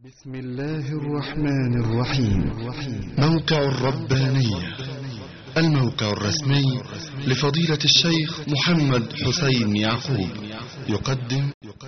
بسم الله الرحمن الرحيم. موقع الربانية، الموقع الرسمي لفضيلة الشيخ محمد حسين يعقوب، يقدم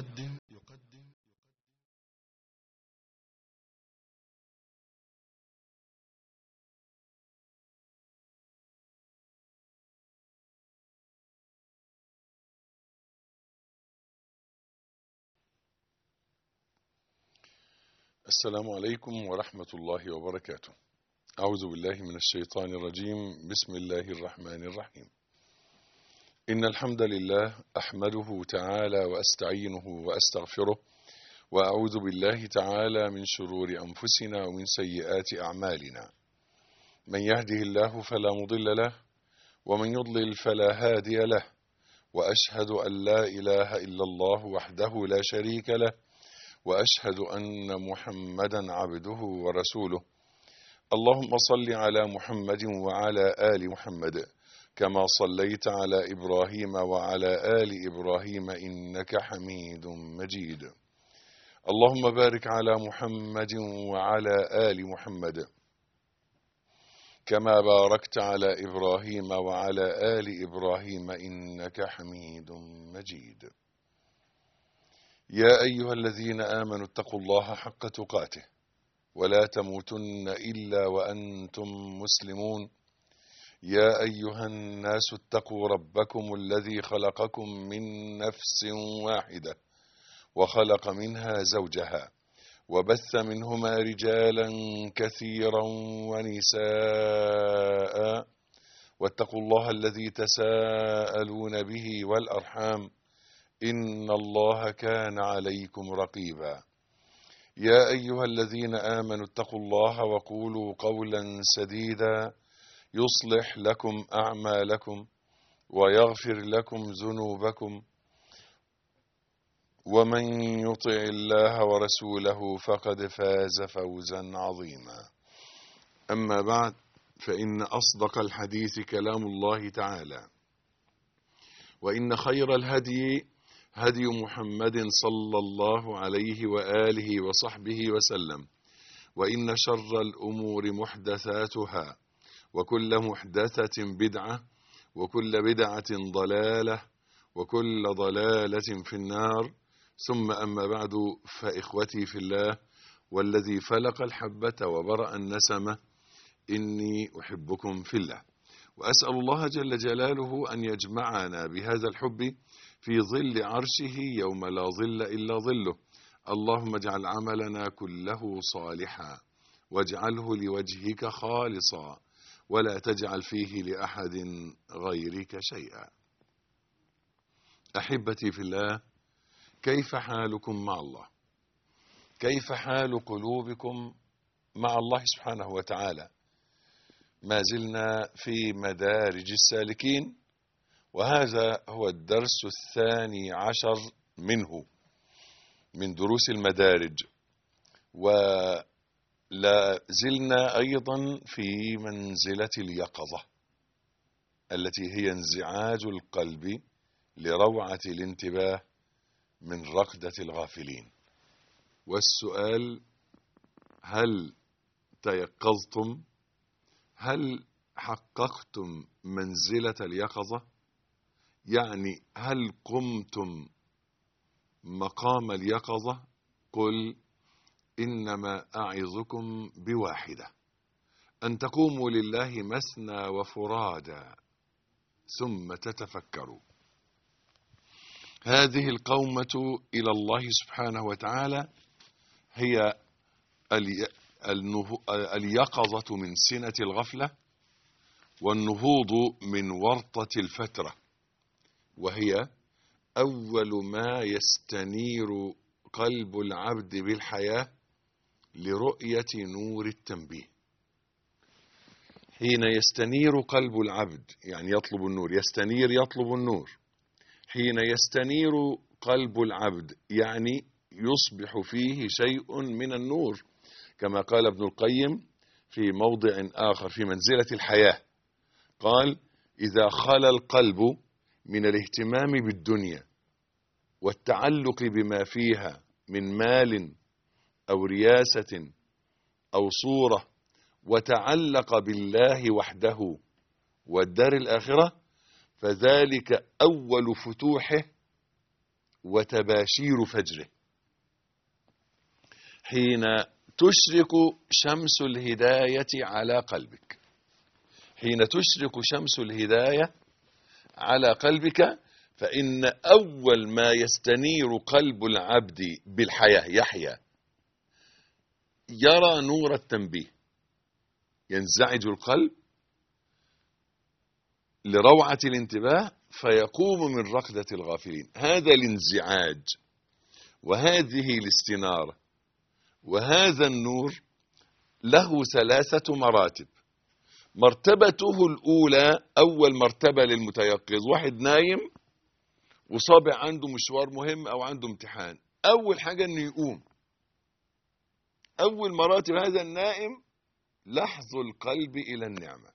السلام عليكم ورحمة الله وبركاته. أعوذ بالله من الشيطان الرجيم. بسم الله الرحمن الرحيم. إن الحمد لله أحمده تعالى وأستعينه وأستغفره، وأعوذ بالله تعالى من شرور أنفسنا ومن سيئات أعمالنا. من يهده الله فلا مضل له، ومن يضلل فلا هادي له، وأشهد أن لا إله إلا الله وحده لا شريك له، وأشهد أن محمدا عبده ورسوله. اللهم صل على محمد وعلى آل محمد كما صليت على إبراهيم وعلى آل إبراهيم إنك حميد مجيد. اللهم بارك على محمد وعلى آل محمد كما باركت على إبراهيم وعلى آل إبراهيم إنك حميد مجيد. يا أيها الذين آمنوا اتقوا الله حق تقاته ولا تموتن إلا وأنتم مسلمون. يا أيها الناس اتقوا ربكم الذي خلقكم من نفس واحدة وخلق منها زوجها وبث منهما رجالا كثيرا ونساء، واتقوا الله الذي تساءلون به والأرحام إن الله كان عليكم رقيبا. يا أيها الذين آمنوا اتقوا الله وقولوا قولا سديدا يصلح لكم أعمالكم ويغفر لكم ذنوبكم، ومن يطع الله ورسوله فقد فاز فوزا عظيما. أما بعد، فإن أصدق الحديث كلام الله تعالى، وإن خير الهدي هدي محمد صلى الله عليه وآله وصحبه وسلم، وإن شر الأمور محدثاتها، وكل محدثة بدعة، وكل بدعة ضلالة، وكل ضلالة في النار. ثم أما بعد، فإخوتي في الله والذي فلق الحبة وبرأ النسمة، إني أحبكم في الله، وأسأل الله جل جلاله أن يجمعنا بهذا الحب في ظل عرشه يوم لا ظل إلا ظله. اللهم اجعل عملنا كله صالحا، واجعله لوجهك خالصا، ولا تجعل فيه لأحد غيرك شيئا. أحبتي في الله، كيف حالكم مع الله؟ كيف حال قلوبكم مع الله سبحانه وتعالى؟ ما زلنا في مدارج السالكين، وهذا هو الدرس 12 منه من دروس المدارج، ولا زلنا أيضا في منزلة اليقظة التي هي انزعاج القلب لروعة الانتباه من رقدة الغافلين. والسؤال: هل تيقظتم؟ هل حققتم منزلة اليقظة؟ يعني هل قمتم مقام اليقظة؟ قل إنما أعظكم بواحدة، أن تقوموا لله مثنى وفرادا ثم تتفكروا. هذه القومة إلى الله سبحانه وتعالى هي اليقظة من سنة الغفلة، والنهوض من ورطة الفترة، وهي أول ما يستنير قلب العبد بالحياة لرؤية نور التنبيه. حين يستنير قلب العبد، يعني يطلب النور، يستنير يطلب النور. حين يستنير قلب العبد يعني يصبح فيه شيء من النور، كما قال ابن القيم في موضع آخر في منزلة الحياة، قال: إذا خلا القلب من الاهتمام بالدنيا والتعلق بما فيها من مال أو رياسة أو صورة وتعلق بالله وحده والدار الآخرة، فذلك أول فتوحه وتباشير فجره. حين تشرق شمس الهداية على قلبك، حين تشرق شمس الهداية على قلبك، فإن أول ما يستنير قلب العبد بالحياة يحيا، يرى نور التنبيه، ينزعج القلب لروعة الانتباه فيقوم من رقدة الغافلين. هذا الانزعاج وهذه الاستنارة وهذا النور له 3 مراتب. مرتبته الأولى، أول مرتبة للمتيقظ، واحد نايم وصابع عنده مشوار مهم أو عنده امتحان، أول حاجة أنه يقوم. أول مراتب هذا النائم لحظ القلب إلى النعمة،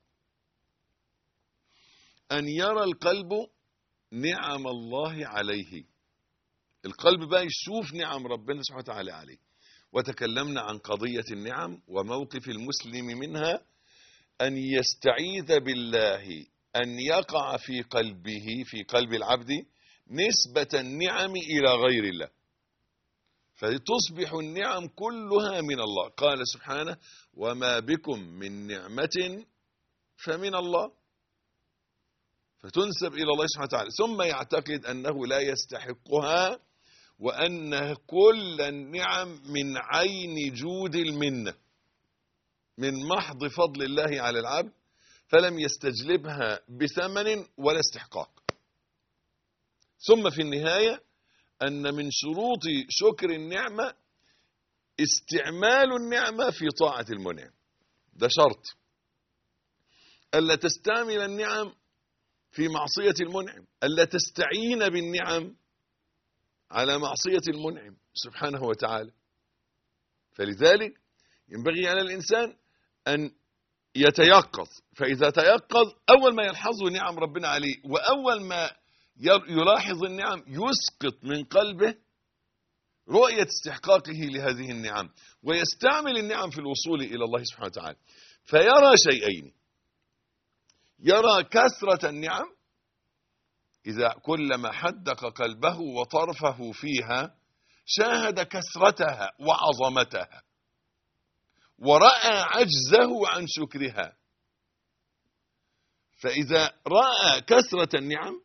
أن يرى القلب نعم الله عليه. القلب بقى يشوف نعم ربنا سبحانه وتعالى عليه. وتكلمنا عن قضية النعم وموقف المسلم منها، أن يستعيذ بالله أن يقع في قلبه، في قلب العبد، نسبة النعم إلى غير الله، فتصبح النعم كلها من الله. قال سبحانه: وما بكم من نعمة فمن الله، فتنسب إلى الله سبحانه وتعالى، ثم يعتقد أنه لا يستحقها، وأن كل النعم من عين جود المنة، من محض فضل الله على العبد، فلم يستجلبها بثمن ولا استحقاق. ثم في النهاية أن من شروط شكر النعمة استعمال النعمة في طاعة المنعم، ده شرط. ألا تستعمل النعم في معصية المنعم، ألا تستعين بالنعم على معصية المنعم سبحانه وتعالى. فلذلك ينبغي على الإنسان أن يتيقظ، فإذا تيقظ أول ما يلحظه نعم ربنا عليه، وأول ما يلاحظ النعم يسقط من قلبه رؤية استحقاقه لهذه النعم، ويستعمل النعم في الوصول إلى الله سبحانه وتعالى. فيرى شيئين: يرى كثرة النعم، إذا كلما حدق قلبه وطرفه فيها شاهد كثرتها وعظمتها، ورأى عجزه عن شكرها. فإذا رأى كثرة النعم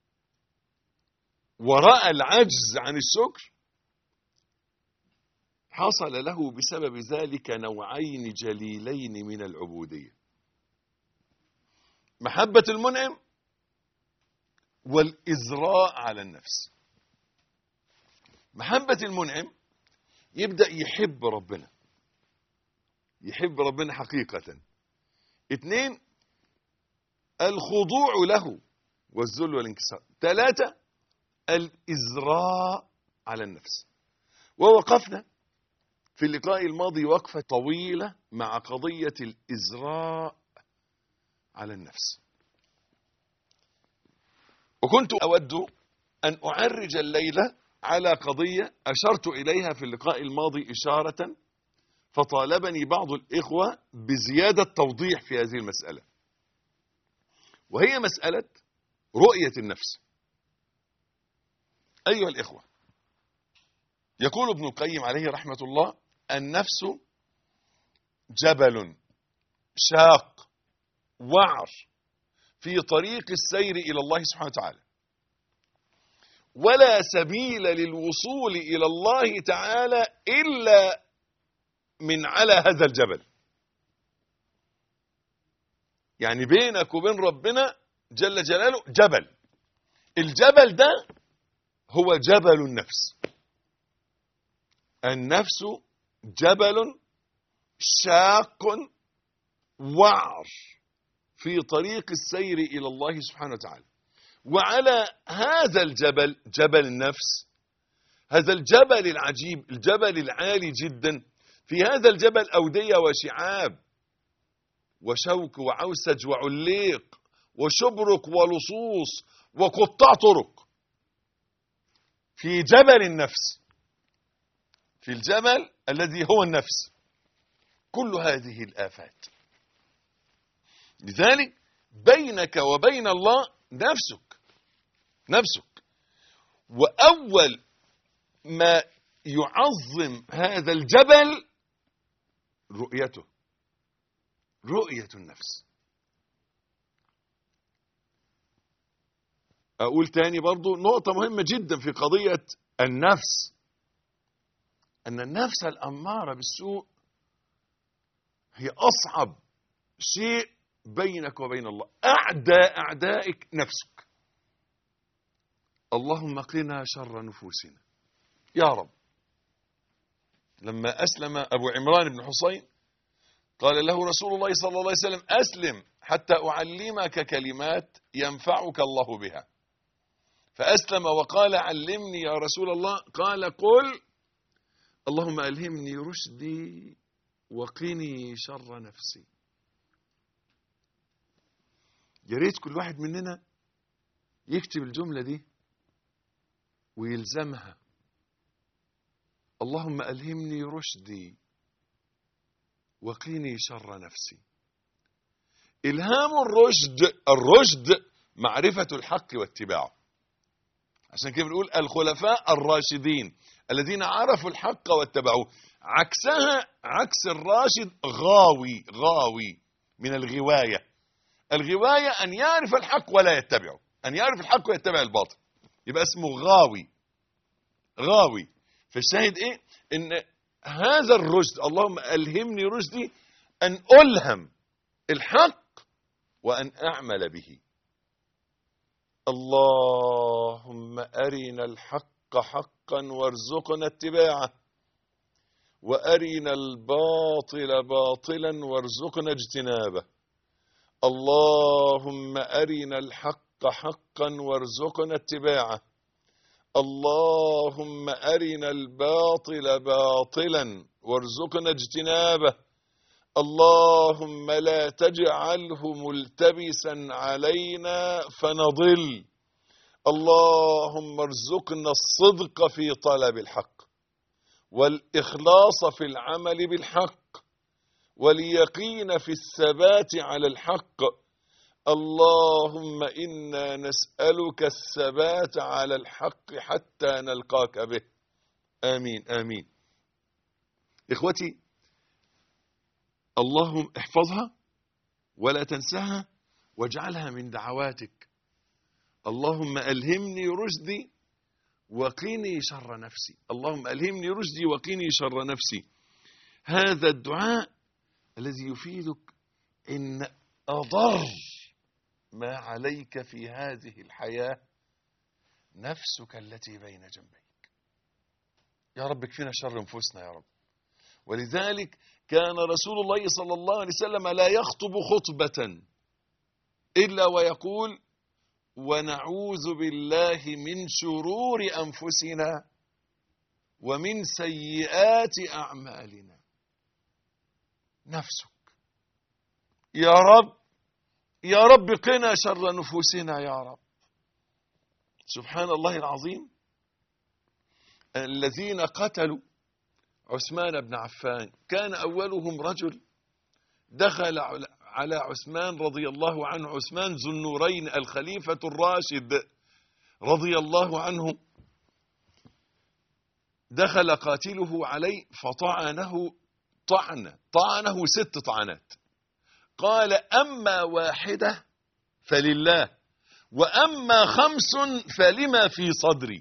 ورأى العجز عن الشكر، حصل له بسبب ذلك نوعين جليلين من العبودية: محبة المنعم والإزراء على النفس. محبة المنعم يبدأ يحب ربنا، يحب ربنا حقيقة. 2 الخضوع له والذل والانكسار. 3 الإزراء على النفس. ووقفنا في اللقاء الماضي وقفة طويلة مع قضية الإزراء على النفس، وكنت أود أن أعرج الليلة على قضية أشرت إليها في اللقاء الماضي إشارة، فطالبني بعض الإخوة بزيادة توضيح في هذه المسألة، وهي مسألة رؤية النفس. أيها الإخوة، يقول ابن القيم عليه رحمة الله: النفس جبل شاق وعر في طريق السير إلى الله سبحانه وتعالى، ولا سبيل للوصول إلى الله تعالى إلا من على هذا الجبل. يعني بينك وبين ربنا جل جلاله جبل، الجبل ده هو جبل النفس. النفس جبل شاق وعر في طريق السير إلى الله سبحانه وتعالى، وعلى هذا الجبل، جبل النفس، هذا الجبل العجيب، الجبل العالي جدا، في هذا الجبل أودية وشعاب وشوك وعوسج وعليق وشبرك ولصوص وقطاع طرق. في جبل النفس، في الجبل الذي هو النفس. كل هذه الآفات. لذلك بينك وبين الله نفسك. وأول ما يعظم هذا الجبل رؤية النفس. أقول تاني برضو نقطة مهمة جدا في قضية النفس، أن النفس الأمارة بالسوء هي أصعب شيء بينك وبين الله. أعدائك نفسك. اللهم قنا شر نفوسنا يا رب. لما أسلم أبو عمران بن حصين قال له رسول الله صلى الله عليه وسلم: أسلم حتى أعلمك كلمات ينفعك الله بها. فأسلم وقال: علمني يا رسول الله. قال: قل اللهم ألهمني رشدي وقني شر نفسي. يا ريت كل واحد مننا يكتب الجملة دي ويلزمها. اللهم ألهمني رشدي وقني شر نفسي. إلهام الرشد معرفة الحق واتباعه. عشان كده بنقول الخلفاء الراشدين الذين عرفوا الحق واتبعوه. عكسها عكس الراشد غاوي من الغواية. الغواية أن يعرف الحق ولا يتبعه، أن يعرف الحق ويتبع الباطل، يبقى اسمه غاوي. فالشاهد إيه؟ إن هذا الرشد، اللهم ألهمني رشدي، أن ألهم الحق وأن أعمل به. اللهم أرنا الحق حقا وارزقنا اتباعه، وأرنا الباطل باطلا وارزقنا اجتنابه. اللهم أرنا الحق حقا وارزقنا اتباعه. اللهم أرنا الباطل باطلا وارزقنا اجتنابه. اللهم لا تجعله ملتبسا علينا فنضل. اللهم ارزقنا الصدق في طلب الحق، والإخلاص في العمل بالحق، واليقين في الثبات على الحق. اللهم إنا نسألك الثبات على الحق حتى نلقاك به. آمين آمين. إخوتي، اللهم احفظها ولا تنسها واجعلها من دعواتك. اللهم ألهمني رشدي وقني شر نفسي. اللهم ألهمني رشدي وقني شر نفسي. هذا الدعاء الذي يفيدك إن أضر ما عليك في هذه الحياة نفسك التي بين جنبيك. يا رب اكفنا شر انفسنا يا رب. ولذلك كان رسول الله صلى الله عليه وسلم لا يخطب خطبة إلا ويقول: ونعوذ بالله من شرور أنفسنا ومن سيئات أعمالنا. نفسك يا رب قنا شر نفوسنا يا رب. سبحان الله العظيم. الذين قتلوا عثمان بن عفان كان أولهم رجل دخل على عثمان رضي الله عنه، عثمان ذو النورين الخليفة الراشد رضي الله عنه. دخل قاتله عليه فطعنه طعنه 6 طعنات. قال: أما 1 فلله، وأما 5 فلما في صدري.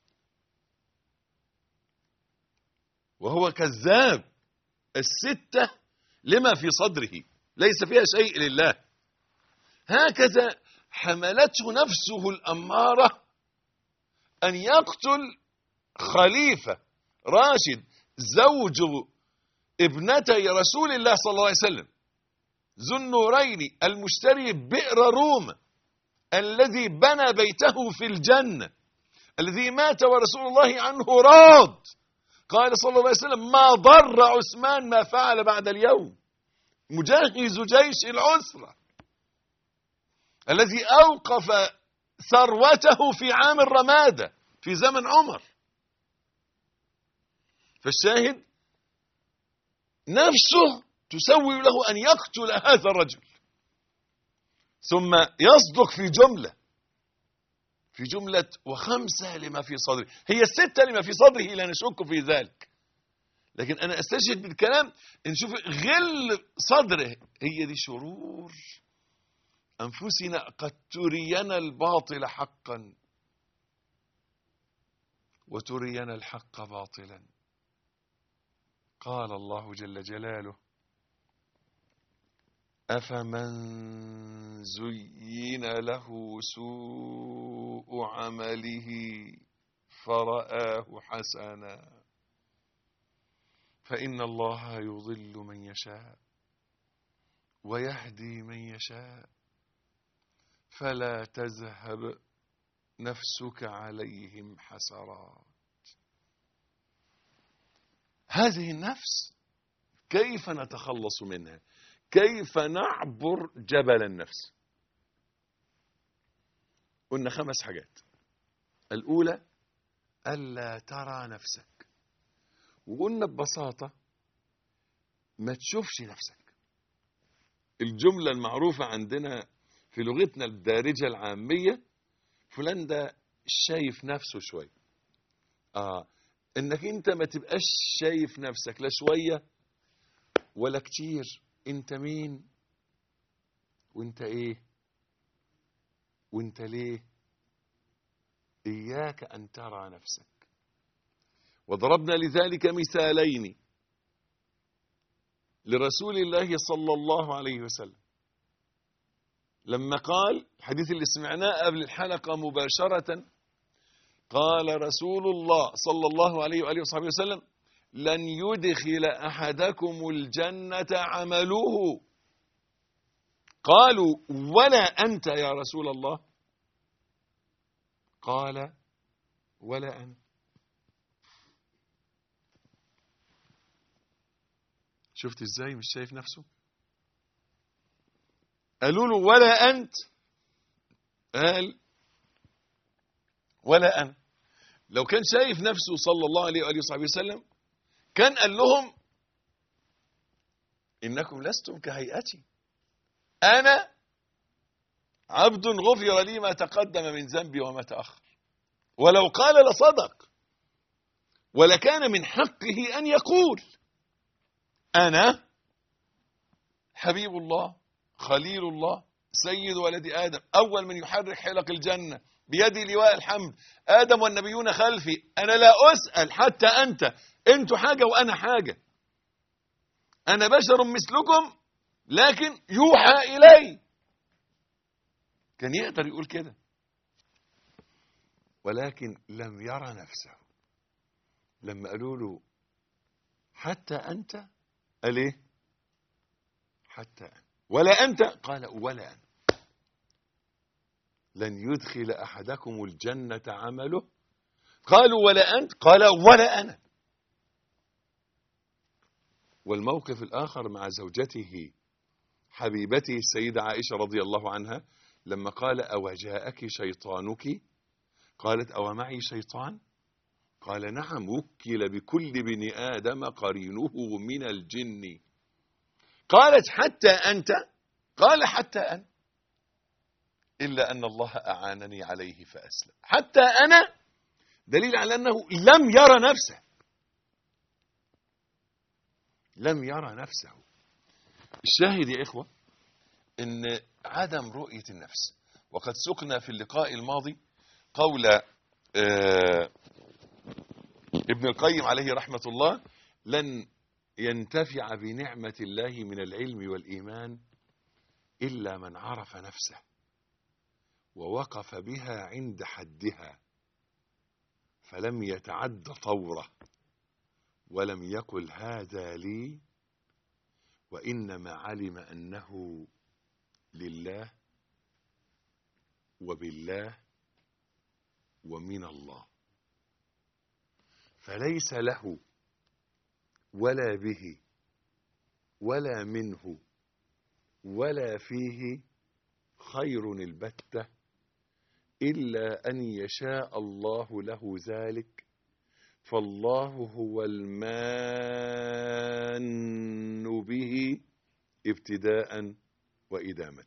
وهو كذاب. 6 لما في صدره، ليس فيها شيء لله. هكذا حملته نفسه الأمارة أن يقتل خليفة راشد زوج ابنتي رسول الله صلى الله عليه وسلم، ذو النورين المشتري بئر روم، الذي بنى بيته في الجنة، الذي مات ورسول الله عنه راض. قال صلى الله عليه وسلم: ما ضر عثمان ما فعل بعد اليوم. مجهز جيش العسرة الذي أوقف ثروته في عام الرمادة في زمن عمر. فالشاهد نفسه تسوي له أن يقتل هذا الرجل، ثم يصدق في جملة وخمسة لما في صدره، هي الستة لما في صدره لا نشك في ذلك، لكن أنا أستشهد بالكلام إن شوف غل صدره، هي دي شرور أنفسنا قد ترينا الباطل حقا وترينا الحق باطلا. قال الله جل جلاله: أفمن زين له سوء عمله فرآه حسنا فإن الله يضل من يشاء ويهدي من يشاء فلا تذهب نفسك عليهم حسرات. هذه النفس كيف نتخلص منها؟ كيف نعبر جبل النفس؟ قلنا 5 حاجات. الأولى ألا ترى نفسك، وقلنا ببساطة ما تشوفش نفسك. الجملة المعروفة عندنا في لغتنا الدارجة العامية: فلان ده شايف نفسه شوية. انك انت ما تبقاش شايف نفسك لا شوية ولا كتير. انت مين وانت ايه وانت ليه؟ اياك ان ترى نفسك. وضربنا لذلك مثالين لرسول الله صلى الله عليه وسلم لما قال الحديث اللي سمعناه قبل الحلقة مباشرة، قال رسول الله صلى الله عليه وآله وصحبه وسلم: لن يدخل أحدكم الجنة عمله. قالوا: ولا أنت يا رسول الله؟ قال: ولا أنا. شفت ازاي مش شايف نفسه؟ قالوا له: ولا أنت؟ قال: ولا أنا. لو كان شايف نفسه صلى الله عليه وآله وصحبه وسلم كان قال لهم: إنكم لستم كهيئتي، أنا عبد غفر لي ما تقدم من ذنبي وما تأخر. ولو قال لصدق، ولكان من حقه أن يقول: أنا حبيب الله خليل الله سيد ولد آدم، أول من يحرك حلق الجنة، بيدي لواء الحمد، آدم والنبيون خلفي، أنا لا أسأل حتى أنت، أنتوا حاجة وأنا حاجة، أنا بشر مثلكم لكن يوحى إلي. كان يقدر يقول كده، ولكن لم يرى نفسه. لما قالوا له: حتى أنت؟ قال إيه؟ حتى أنت. ولا أنت؟ قال: ولا أنا. لن يدخل أحدكم الجنة عمله. قالوا: ولا أنت؟ قال: ولا أنا. والموقف الآخر مع زوجته حبيبته السيدة عائشة رضي الله عنها لما قال: أو جاءك شيطانك؟ قالت: أو معي شيطان؟ قال: نعم، وكل بكل بني آدم قرينه من الجن. قالت: حتى أنت؟ قال: حتى أنا، إلا أن الله أعانني عليه فأسلم. حتى أنا دليل على أنه لم يرى نفسه، لم يرى نفسه. الشاهد يا إخوة إن عدم رؤية النفس، وقد سقنا في اللقاء الماضي قول ابن القيم عليه رحمة الله: لن ينتفع بنعمة الله من العلم والإيمان إلا من عرف نفسه ووقف بها عند حدها فلم يتعد طوره ولم يقل هذا لي، وإنما علم أنه لله وبالله ومن الله، فليس له ولا به ولا منه ولا فيه خير البتة إلا أن يشاء الله له ذلك، فالله هو المان به ابتداء وإدامة.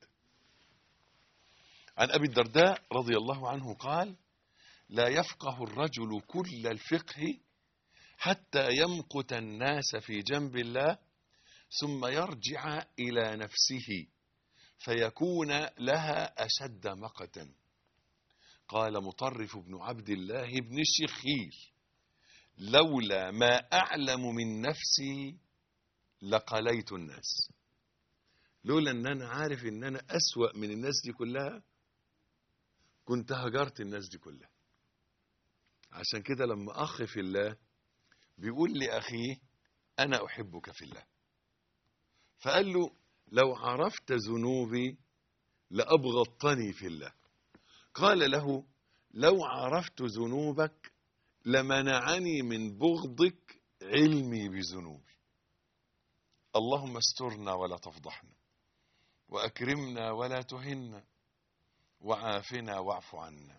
عن أبي الدرداء رضي الله عنه قال: لا يفقه الرجل كل الفقه حتى يمقت الناس في جنب الله ثم يرجع إلى نفسه فيكون لها أشد مقتا. قال مطرف بن عبد الله بن الشخير: لولا ما أعلم من نفسي لقليت الناس. لولا أن أنا عارف أن أنا أسوأ من الناس دي كلها كنت هجرت الناس دي كلها. عشان كده لما أخ في الله بيقول لأخيه: أنا أحبك في الله، فقال له: لو عرفت ذنوبي لأبغضتني في الله. قال له: لو عرفت ذنوبك لمنعني من بغضك علمي بذنوبي. اللهم استرنا ولا تفضحنا، وأكرمنا ولا تهنا، وعافنا واعف عنا.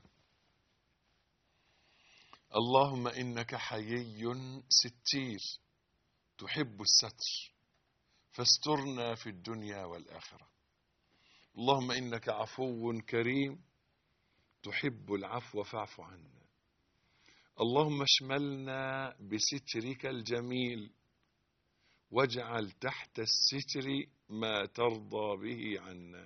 اللهم إنك حيي ستير تحب الستر فاسترنا في الدنيا والآخرة. اللهم إنك عفو كريم تحب العفو فاعف عنا. اللهم اشملنا بسترك الجميل واجعل تحت الستر ما ترضى به عنا.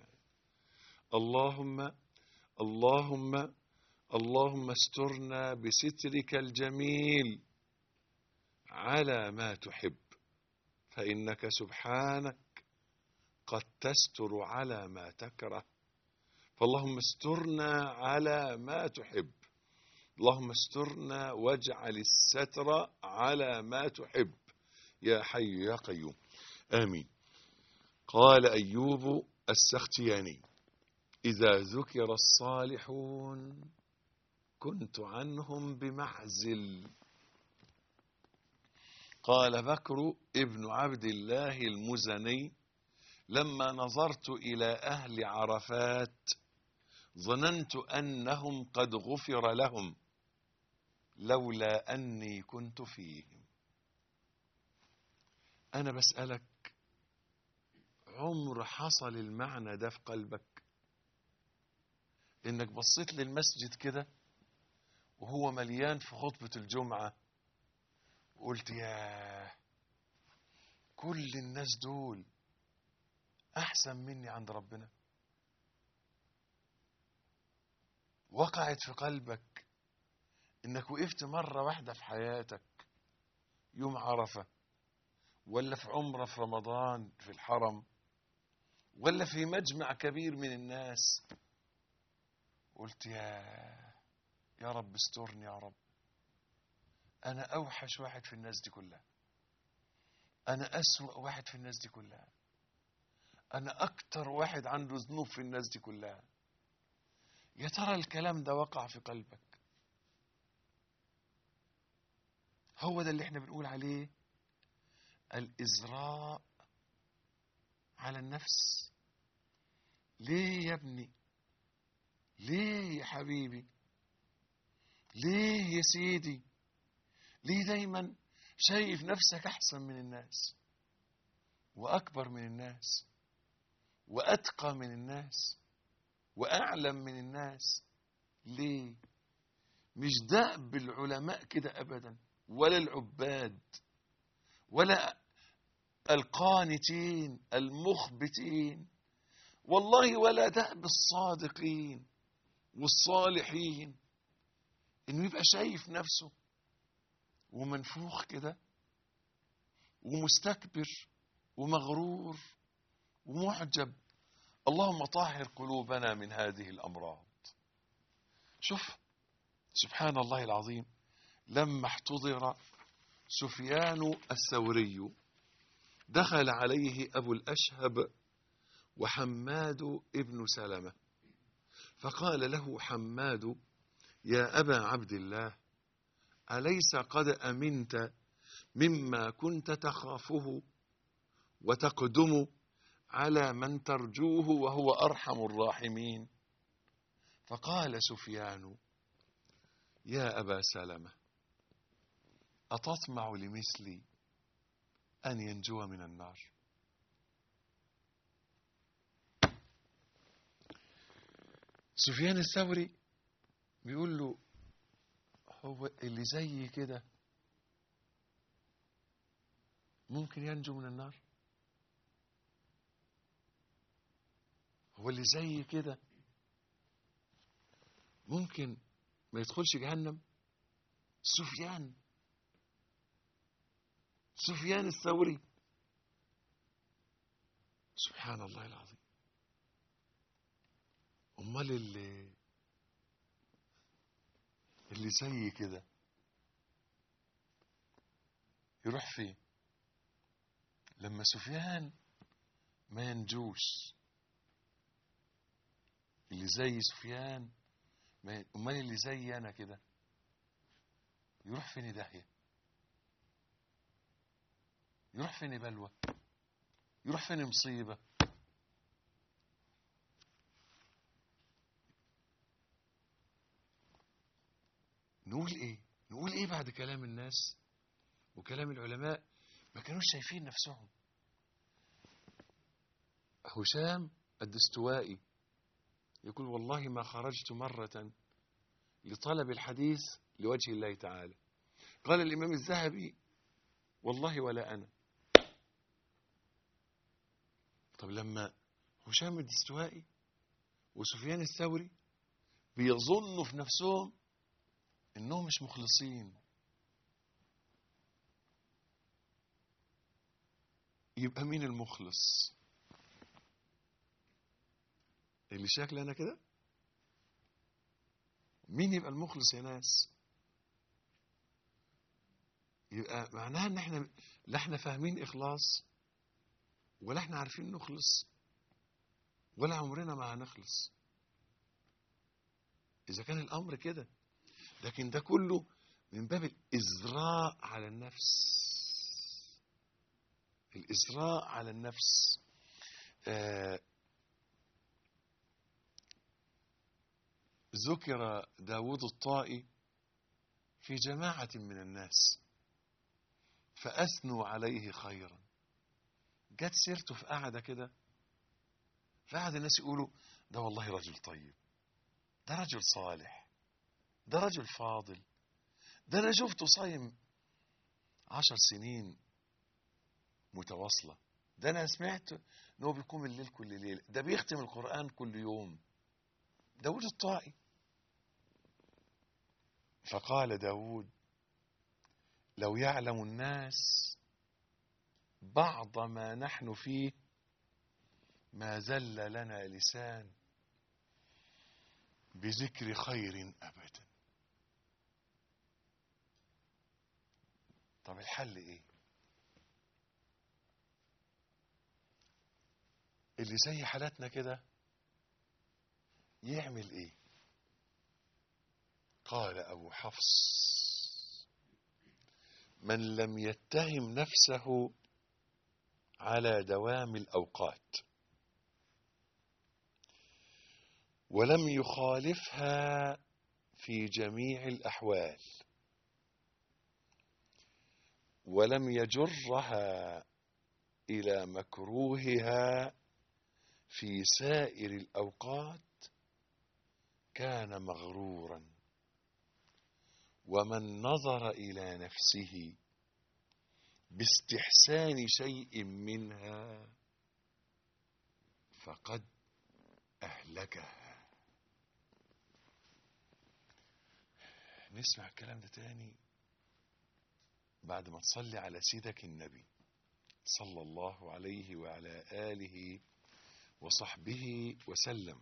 اللهم استرنا بسترك الجميل على ما تحب، فإنك سبحانك قد تستر على ما تكره. فاللهم استرنا على ما تحب، اللهم استرنا واجعل الستر على ما تحب يا حي يا قيوم. آمين. قال أيوب السختياني: إذا ذكر الصالحون كنت عنهم بمعزل. قال بكر ابن عبد الله المزني: لما نظرت إلى أهل عرفات ظننت أنهم قد غفر لهم لولا أني كنت فيهم. أنا بسألك، عمر حصل المعنى ده في قلبك؟ إنك بصيت للمسجد كده وهو مليان في خطبة الجمعة وقلت: ياه، كل الناس دول أحسن مني عند ربنا. وقعت في قلبك إنك وقفت مرة واحدة في حياتك يوم عرفة، ولا في عمرة في رمضان في الحرم، ولا في مجمع كبير من الناس، قلت: يا رب استرني يا رب، أنا أوحش واحد في الناس دي كلها، أنا أسوأ واحد في الناس دي كلها، أنا أكتر واحد عنده ذنوب في الناس دي كلها. يا ترى الكلام ده وقع في قلبك؟ هو ده اللي احنا بنقول عليه الإزراء على النفس. ليه يا ابني؟ ليه يا حبيبي؟ ليه يا سيدي؟ ليه دايما شايف نفسك أحسن من الناس وأكبر من الناس وأتقى من الناس وأعلم من الناس؟ ليه؟ مش دأب العلماء كده أبدا، ولا العباد، ولا القانتين المخبتين، والله ولا دأب الصادقين والصالحين، إنه يبقى شايف نفسه ومنفوخ كده ومستكبر ومغرور ومعجب. اللهم طهر قلوبنا من هذه الأمراض. شوف سبحان الله العظيم، لما احتضر سفيان الثوري دخل عليه أبو الأشهب وحماد ابن سلمة، فقال له حماد: يا أبا عبد الله، أليس قد أمنت مما كنت تخافه وتقدم على من ترجوه وهو أرحم الراحمين؟ فقال سفيان: يا أبا سلمة، أتطمع لمثلي أن ينجو من النار؟ سفيان الثوري بيقول له هو اللي زي كده ممكن ينجو من النار؟ هو اللي زي كده ممكن ما يدخلش جهنم؟ سفيان الثوري، سبحان الله العظيم. امال اللي زي كده يروح فين لما سفيان ما ينجوش؟ اللي زي سفيان امال اللي زي انا كده يروح فين داهيه؟ يروح فين بلوى؟ يروح فين مصيبه؟ نقول ايه بعد كلام الناس وكلام العلماء؟ ما كانوش شايفين نفسهم. هشام الدستوائي يقول والله ما خرجت مرة لطلب الحديث لوجه الله تعالى. قال الإمام الذهبي والله ولا أنا. طب لما هشام الدستوائي وسفيان الثوري بيظنوا في نفسهم إنهم مش مخلصين، يبقى مين المخلص؟ اللي شكل أنا كده؟ مين يبقى المخلص يا ناس؟ يبقى معناها ان احنا لا احنا فاهمين اخلاص ولا احنا عارفين نخلص ولا عمرنا ما هنخلص اذا كان الامر كده. لكن ده كله من باب الازراء على النفس. الازراء على النفس. ذكر داود الطائي في جماعة من الناس فأثنوا عليه خيرا. جت سيرته في قعدة كده، فقعد الناس يقولوا ده والله رجل طيب، ده رجل صالح، ده رجل فاضل، ده أنا شفته صايم 10 سنين متواصلة، ده أنا سمعت إنه بيقوم الليل كل ليلة، ده بيختم القرآن كل يوم. داود الطائي. فقال داود لو يعلم الناس بعض ما نحن فيه ما زل لنا لسان بذكر خير أبدا. طب الحل ايه؟ اللي زي حالاتنا كده يعمل ايه؟ قال أبو حفص من لم يتهم نفسه على دوام الأوقات ولم يخالفها في جميع الأحوال ولم يجرها إلى مكروهها في سائر الأوقات كان مغرورا. ومن نظر إلى نفسه باستحسان شيء منها فقد أهلكها. نسمع الكلام ده تاني بعد ما تصلي على سيدك النبي صلى الله عليه وعلى آله وصحبه وسلم.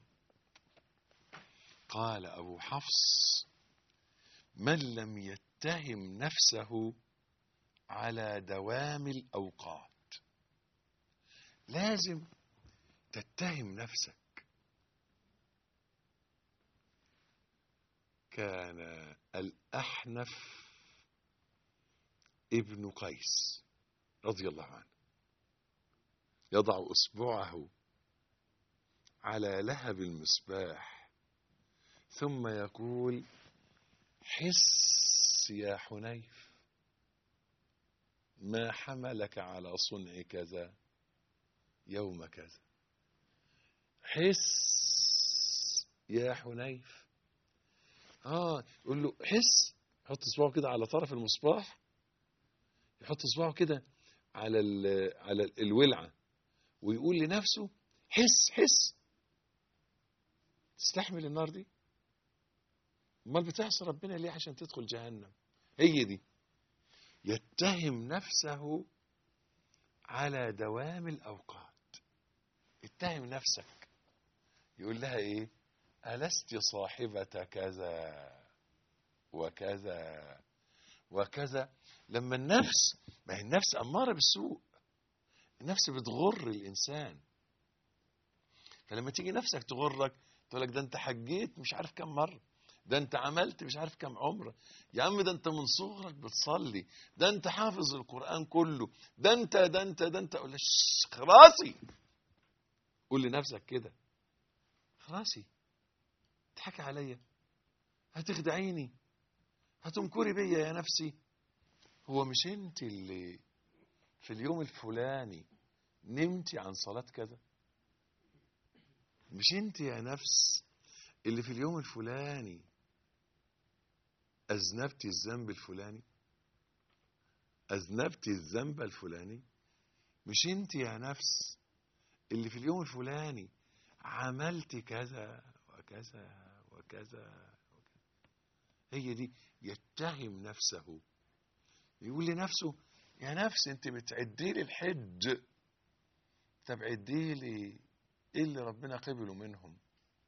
قال أبو حفص من لم يتهم نفسه على دوام الأوقات. لازم تتهم نفسك. كان الأحنف ابن قيس رضي الله عنه يضع أصبعه على لهب المصباح ثم يقول حس يا حنيف ما حملك على صنع كذا يوم كذا. حس يا حنيف. يقول له حس. يحط صباعه كده على طرف المصباح، يحط صباعه كده على الولعة، ويقول لنفسه حس حس. تستحمل النار دي؟ امال بتعصي ربنا ليه؟ عشان تدخل جهنم. هي دي. يتهم نفسه على دوام الأوقات. اتهم نفسك. يقول لها ايه؟ ألست صاحبة كذا وكذا وكذا. لما النفس، ما هي النفس أمارة بالسوء، النفس بتغر الإنسان. فلما تيجي نفسك تغرك تقول لك ده انت حجيت مش عارف كم مرة، ده انت عملت مش عارف كم عمرة، يا عم ده انت من صغرك بتصلي، ده انت حافظ القرآن كله، ده انت اقول خلاصي. قول لنفسك كده خلاصي، تضحكي عليا، هتخدعيني، هتنكري بيا يا نفسي. هو مش انت اللي في اليوم الفلاني نمتي عن صلاة كذا؟ مش انت يا نفس اللي في اليوم الفلاني أذنبتي الذنب الفلاني؟ أذنبتي الذنب الفلاني؟ مش انت يا نفس اللي في اليوم الفلاني عملت كذا وكذا وكذا؟ هي دي. يتهم نفسه، يقول لنفسه يا نفس انت بتعدي لي الحج، طب عدي لي ايه اللي ربنا قبله منهم.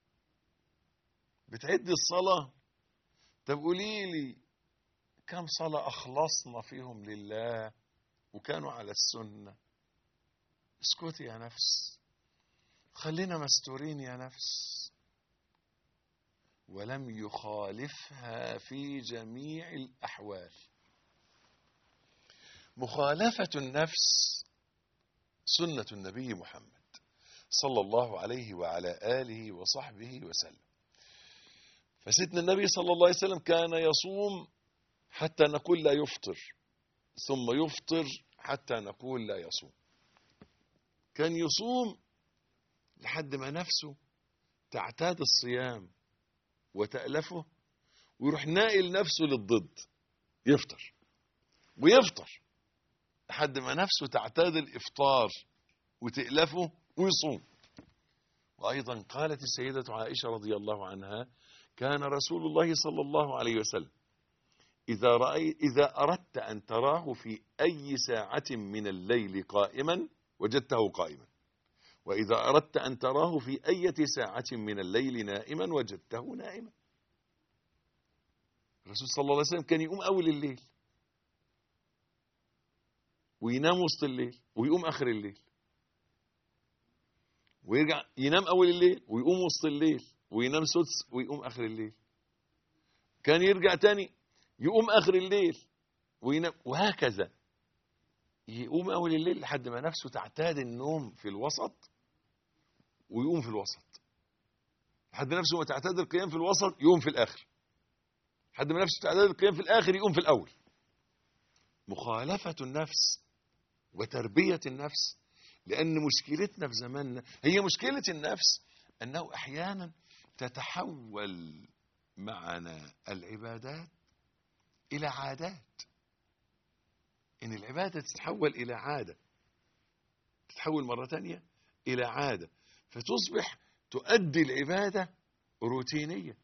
بتعدي الصلاة، طب قولي لي كم صلاة أخلصنا فيهم لله وكانوا على السنة. اسكتي يا نفس، خلينا مستورين يا نفس. ولم يخالفها في جميع الأحوال. مخالفة النفس سنة النبي محمد صلى الله عليه وعلى آله وصحبه وسلم. فسيدنا النبي صلى الله عليه وسلم كان يصوم حتى نقول لا يفطر، ثم يفطر حتى نقول لا يصوم. كان يصوم لحد ما نفسه تعتاد الصيام وتألفه، ويروح ناقل نفسه للضد، يفطر ويفطر لحد ما نفسه تعتاد الإفطار وتألفه ويصوم. وأيضا قالت السيدة عائشة رضي الله عنها كان رسول الله صلى الله عليه وسلم إذا أردت أن تراه في أي ساعة من الليل قائما وجدته قائما، وإذا أردت أن تراه في أي ساعة من الليل نائما وجدته نائما. الرسول صلى الله عليه وسلم كان يقوم أول الليل وينام وسط الليل ويقوم آخر الليل، ويرجع ينام أول الليل ويقوم وسط الليل وينام سدس ويقوم آخر الليل. كان يرجع تاني يقوم آخر الليل وينام، وهكذا يقوم أول الليل لحد ما نفسه تعتاد النوم في الوسط ويقوم في الوسط، لحد نفسه ما تعتاد القيام في الوسط يقوم في الآخر، لحد ما نفسه تعتاد القيام في الآخر يقوم في الأول. مخالفة النفس وتربية النفس. لأن مشكلتنا في زماننا هي مشكلة النفس، أنه أحيانا تتحول معنا العبادات إلى عادات. إن العبادة تتحول إلى عادة، تتحول مرة تانية إلى عادة، فتصبح تؤدي العبادة روتينية،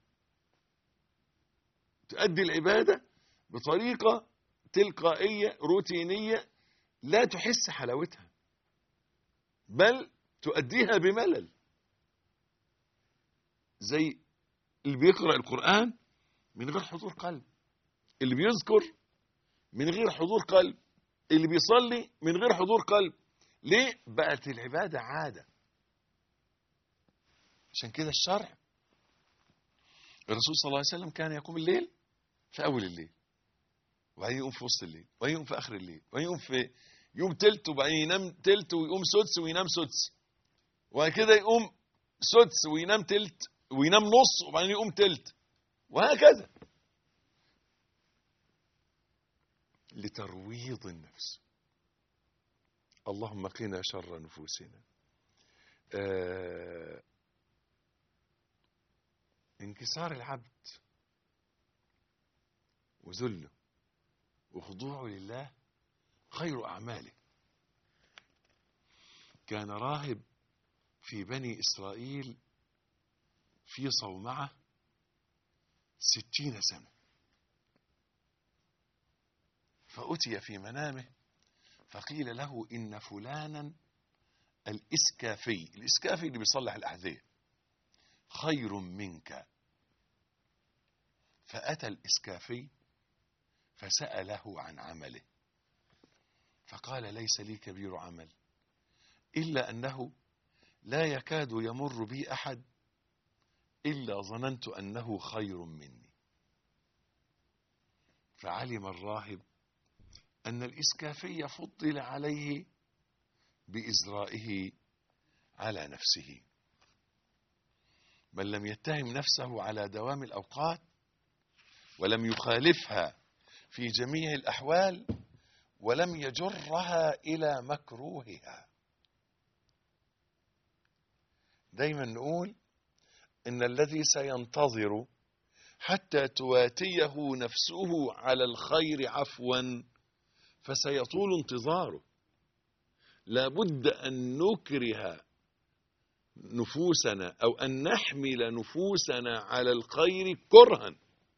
تؤدي العبادة بطريقة تلقائية روتينية لا تحس حلاوتها، بل تؤديها بملل. زي اللي بيقرأ القرآن من غير حضور قلب، اللي بيذكر من غير حضور قلب، اللي بيصلي من غير حضور قلب. ليه؟ بقت العبادة عادة. عشان كده الشرع، الرسول صلى الله عليه وسلم كان يقوم الليل في أول الليل، وبعدين يقوم في وسط الليل، وبعدين يقوم في آخر الليل، وبعدين يقوم في يوم تلت، وبعدين ينام تلت ويقوم سدس وينام سدس، وبعد كده يقوم سدس وينام تلت وينام نص، وبعدين يقوم تلت، وهكذا. لترويض النفس. اللهم قنا شر نفوسنا. انكسار العبد وذله وخضوعه لله خير أعماله. كان راهب في بني إسرائيل في صومعة 60 سنة، فأتي في منامه فقيل له إن فلانا الإسكافي اللي بيصلح الأحذية خير منك. فأتى الإسكافي فسأله عن عمله فقال ليس لي كبير عمل إلا أنه لا يكاد يمر بي أحد إلا ظننت أنه خير مني. فعلم الراهب أن الإسكافي فضل عليه بإزرائه على نفسه. من لم يتهم نفسه على دوام الأوقات ولم يخالفها في جميع الأحوال ولم يجرها إلى مكروهها. دايما نقول إن الذي سينتظر حتى تواتيه نفسه على الخير عفوا فسيطول انتظاره. لابد أن نكره نفوسنا أو أن نحمل نفوسنا على الخير كرها.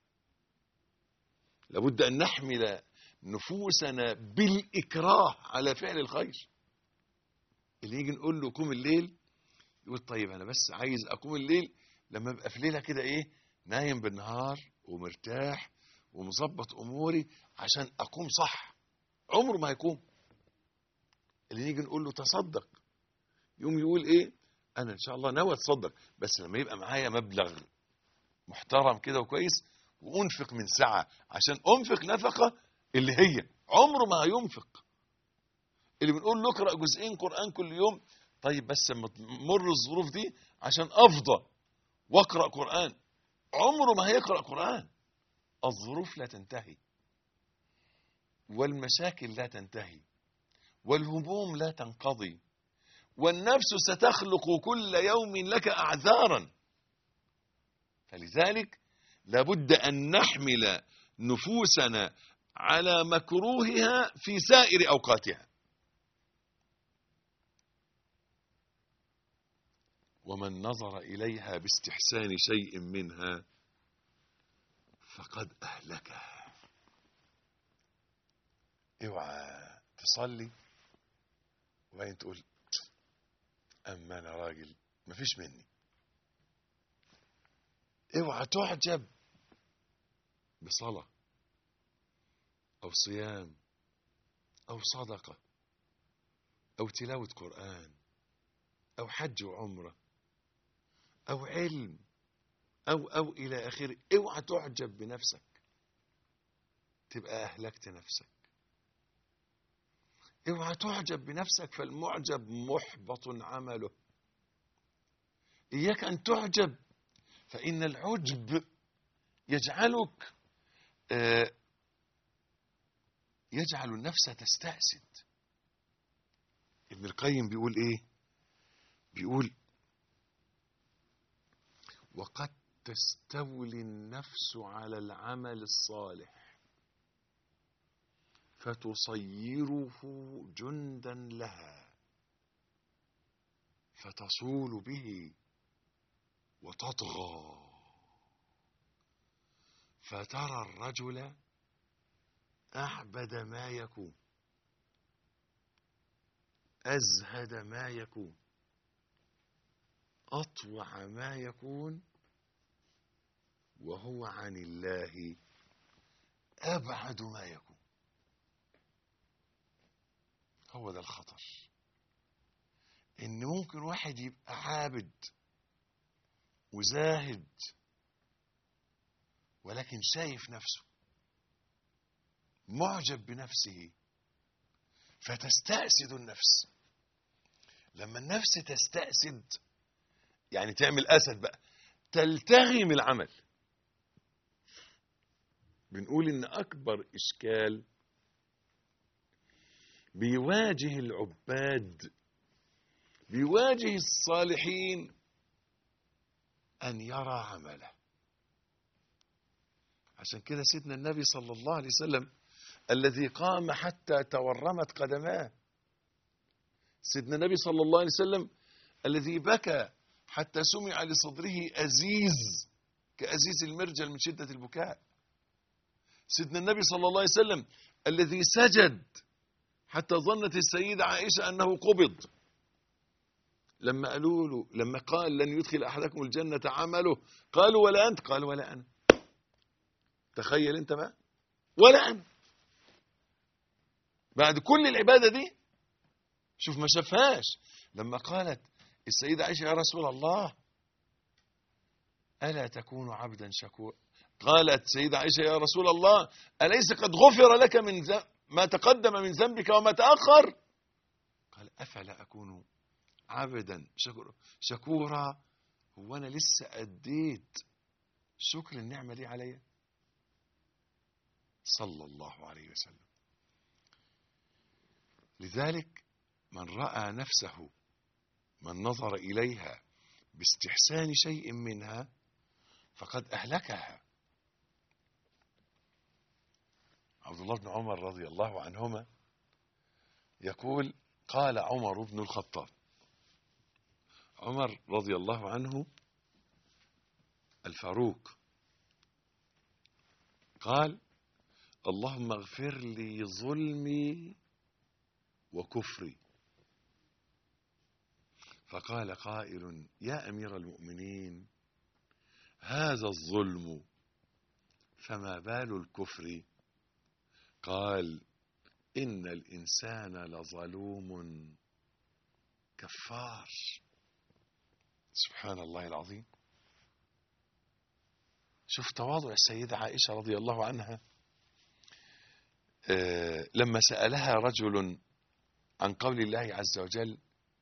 لابد أن نحمل نفوسنا بالإكراه على فعل الخير. اللي يجي نقول له قوم الليل يقول طيب أنا بس عايز أقوم الليل لما أبقى في ليلة كده إيه نايم بالنهار ومرتاح ومظبط أموري عشان أقوم صح. عمره ما هيقوم. اللي نيجي نقول له تصدق يوم يقول إيه أنا إن شاء الله ناوي أتصدق بس لما يبقى معايا مبلغ محترم كده وكويس وأنفق من ساعة عشان أنفق نفقة اللي هي عمره ما هينفق. اللي بنقول له اقرأ جزئين قرآن كل يوم طيب بس لما تمر الظروف دي عشان أفضى واقرأ قرآن عمره ما هيقرأ قرآن. الظروف لا تنتهي والمشاكل لا تنتهي والهموم لا تنقضي والنفس ستخلق كل يوم لك أعذارا. فلذلك لابد أن نحمل نفوسنا على مكروهها في سائر أوقاتها. ومن نظر إليها باستحسان شيء منها فقد أهلكها. اوعى تصلي وبعدين تقول أما أنا راجل مفيش مني. اوعى تعجب بصلاة أو صيام أو صدقة أو تلاوة قرآن أو حج وعمرة أو علم أو إلى آخره. اوعى تعجب بنفسك تبقى أهلكت نفسك. اوعى تعجب بنفسك فالمعجب محبط عمله. إياك أن تعجب فإن العجب يجعلك يجعل النفس تستأسد. ابن القيم بيقول إيه؟ بيقول وقد تستولي النفس على العمل الصالح فتصيره جندا لها فتصول به وتطغى فترى الرجل أعبد ما يكون أزهد ما يكون أطوع ما يكون وهو عن الله أبعد ما يكون. هو ده الخطر. إن ممكن واحد يبقى عابد وزاهد ولكن شايف نفسه معجب بنفسه فتستأسد النفس. لما النفس تستأسد يعني تعمل أسد بقى تلتغم العمل. بنقول إن أكبر إشكال بيواجه العباد، بيواجه الصالحين أن يرى عمله. عشان كده سيدنا النبي صلى الله عليه وسلم الذي قام حتى تورمت قدماه، سيدنا النبي صلى الله عليه وسلم الذي بكى حتى سمع لصدره أزيز كأزيز المرجل من شدة البكاء، سيدنا النبي صلى الله عليه وسلم الذي سجد حتى ظنت السيدة عائشة أنه قبض، لما قالوا له، لما قال لن يدخل أحدكم الجنة عمله، قالوا ولا أنت؟ قال ولا أنا. تخيل أنت بقى، ولا أنا. بعد كل العبادة دي شوف ما شافهاش، لما قالت السيدة عائشة يا رسول الله ألا تكون عبدا شكورا، قالت سيدة عائشة يا رسول الله أليس قد غفر لك من ما تقدم من ذنبك وما تأخر؟ قال أفلا أكون عبدا شكورا، هو أنا لسه أديت شكر النعمة دي عليا؟ صلى الله عليه وسلم. لذلك من رأى نفسه، من نظر إليها باستحسان شيء منها فقد أهلكها. عبد الله بن عمر رضي الله عنهما يقول قال عمر بن الخطاب، عمر رضي الله عنه الفاروق، قال اللهم اغفر لي ظلمي وكفري. فقال قائل يا أمير المؤمنين هذا الظلم فما بال الكفر؟ قال إن الإنسان لظلوم كفار. سبحان الله العظيم. شوف تواضع السيدة عائشة رضي الله عنها لما سألها رجل عن قول الله عز وجل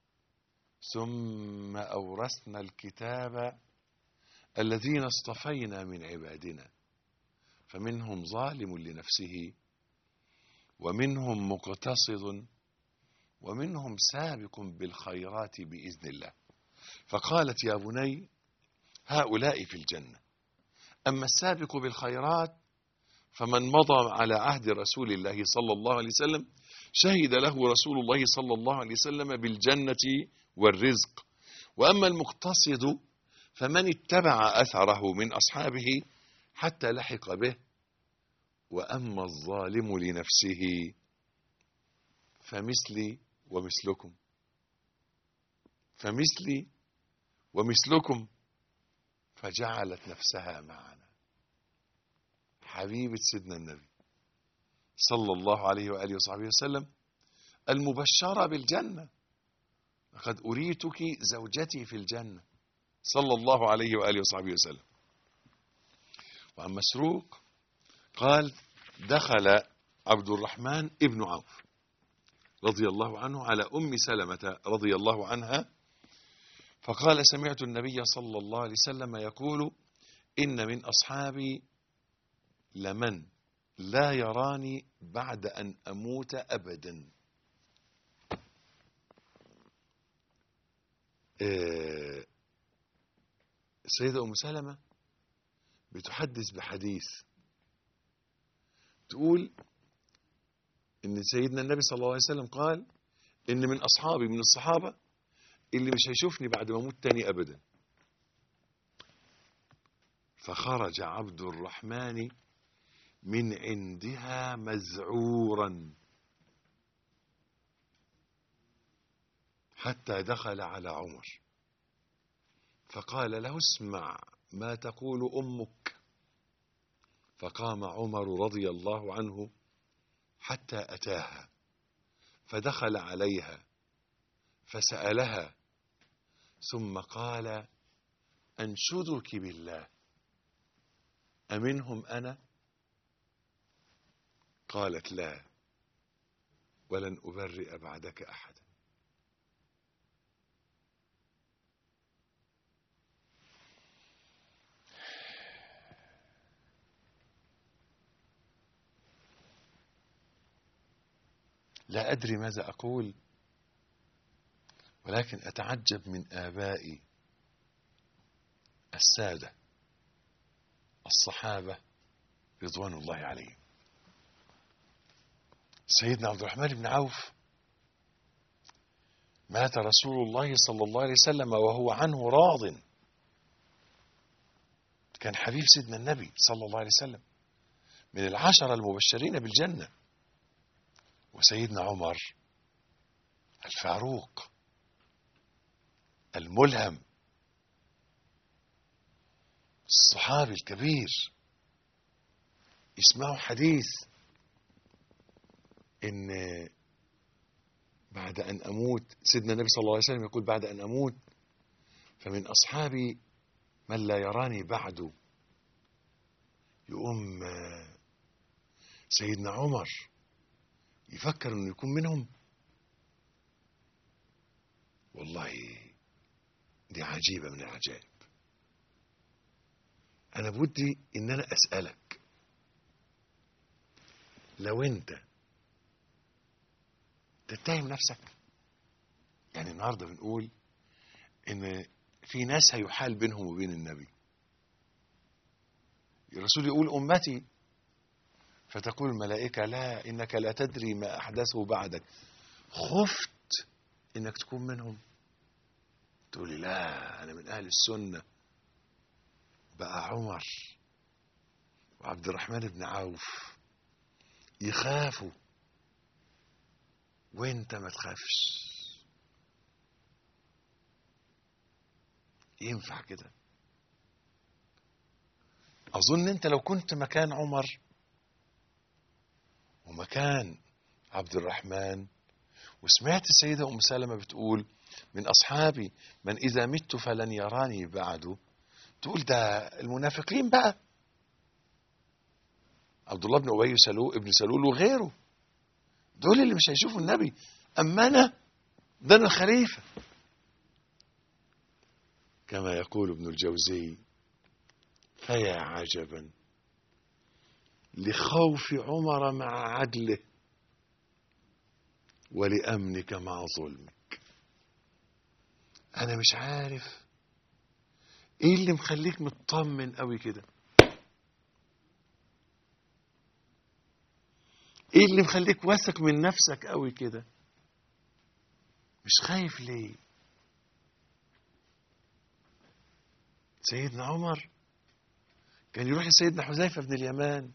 ثم أورثنا الكتاب الذين اصطفينا من عبادنا فمنهم ظالم لنفسه ومنهم مقتصد ومنهم سابق بالخيرات بإذن الله. فقالت يا بني هؤلاء في الجنة، أما السابق بالخيرات فمن مضى على عهد رسول الله صلى الله عليه وسلم شهد له رسول الله صلى الله عليه وسلم بالجنة والرزق، وأما المقتصد فمن اتبع أثره من أصحابه حتى لحق به، وأما الظالم لنفسه فمثلي ومثلكم، فمثلي ومثلكم، فجعلت نفسها معنا. حبيبة سيدنا النبي صلى الله عليه وآله وصحبه وسلم المبشرة بالجنة، لقد أريتك زوجتي في الجنة صلى الله عليه وآله وصحبه وسلم. وعن مسروق قال دخل عبد الرحمن ابن عوف رضي الله عنه على أم سلمة رضي الله عنها فقال سمعت النبي صلى الله عليه وسلم يقول إن من أصحابي لمن لا يراني بعد أن أموت أبدا. السيدة أم سلمة بتحدث بحديث تقول إن سيدنا النبي صلى الله عليه وسلم قال إن من أصحابي من الصحابة اللي مش هيشوفني بعد ما أموت تاني أبدا. فخرج عبد الرحمن من عندها مذعورا حتى دخل على عمر فقال له اسمع ما تقول أمك. فقام عمر رضي الله عنه حتى أتاها فدخل عليها فسألها ثم قال أنشدك بالله أمنهم أنا؟ قالت لا ولن أبرئ بعدك أحدا. لا أدري ماذا أقول، ولكن أتعجب من آباء السادة الصحابة رضوان الله عليهم. سيدنا عبد الرحمن بن عوف مات رسول الله صلى الله عليه وسلم وهو عنه راض، كان حبيب سيدنا النبي صلى الله عليه وسلم، من العشرة المبشرين بالجنة. وسيدنا عمر الفاروق الملهم الصحابي الكبير يسمعوا حديث إن بعد أن أموت، سيدنا النبي صلى الله عليه وسلم يقول بعد أن أموت فمن أصحابي من لا يراني بعد. يقوم سيدنا عمر يفكر أنه يكون منهم. والله دي عجيبة من العجائب. أنا بودي إن أنا أسألك، لو أنت تتهم نفسك، يعني النهاردة بنقول إن في ناس هيحال بينهم وبين النبي، الرسول يقول أمتي، فتقول الملائكة لا إنك لا تدري ما أحدثه بعدك، خفت إنك تكون منهم. تقولي لا أنا من أهل السنة. بقى عمر وعبد الرحمن بن عوف يخافوا وانت ما تخافش. ينفع كده؟ أظن أنت لو كنت مكان عمر ومكان عبد الرحمن وسمعت السيدة أم سلمة بتقول من أصحابي من إذا مت فلن يراني بعده، تقول ده المنافقين بقى، عبد الله بن أبي ابن سلول وغيره، دول اللي مش هيشوفوا النبي. أما أنا ده أنا الخليفة. كما يقول ابن الجوزي فيا عجبا لخوف عمر مع عدله ولأمنك مع ظلمك. أنا مش عارف إيه اللي مخليك مطمن قوي كده، إيه اللي مخليك واثق من نفسك قوي كده، مش خايف ليه؟ سيدنا عمر كان يروح لسيدنا حذيفة بن اليمان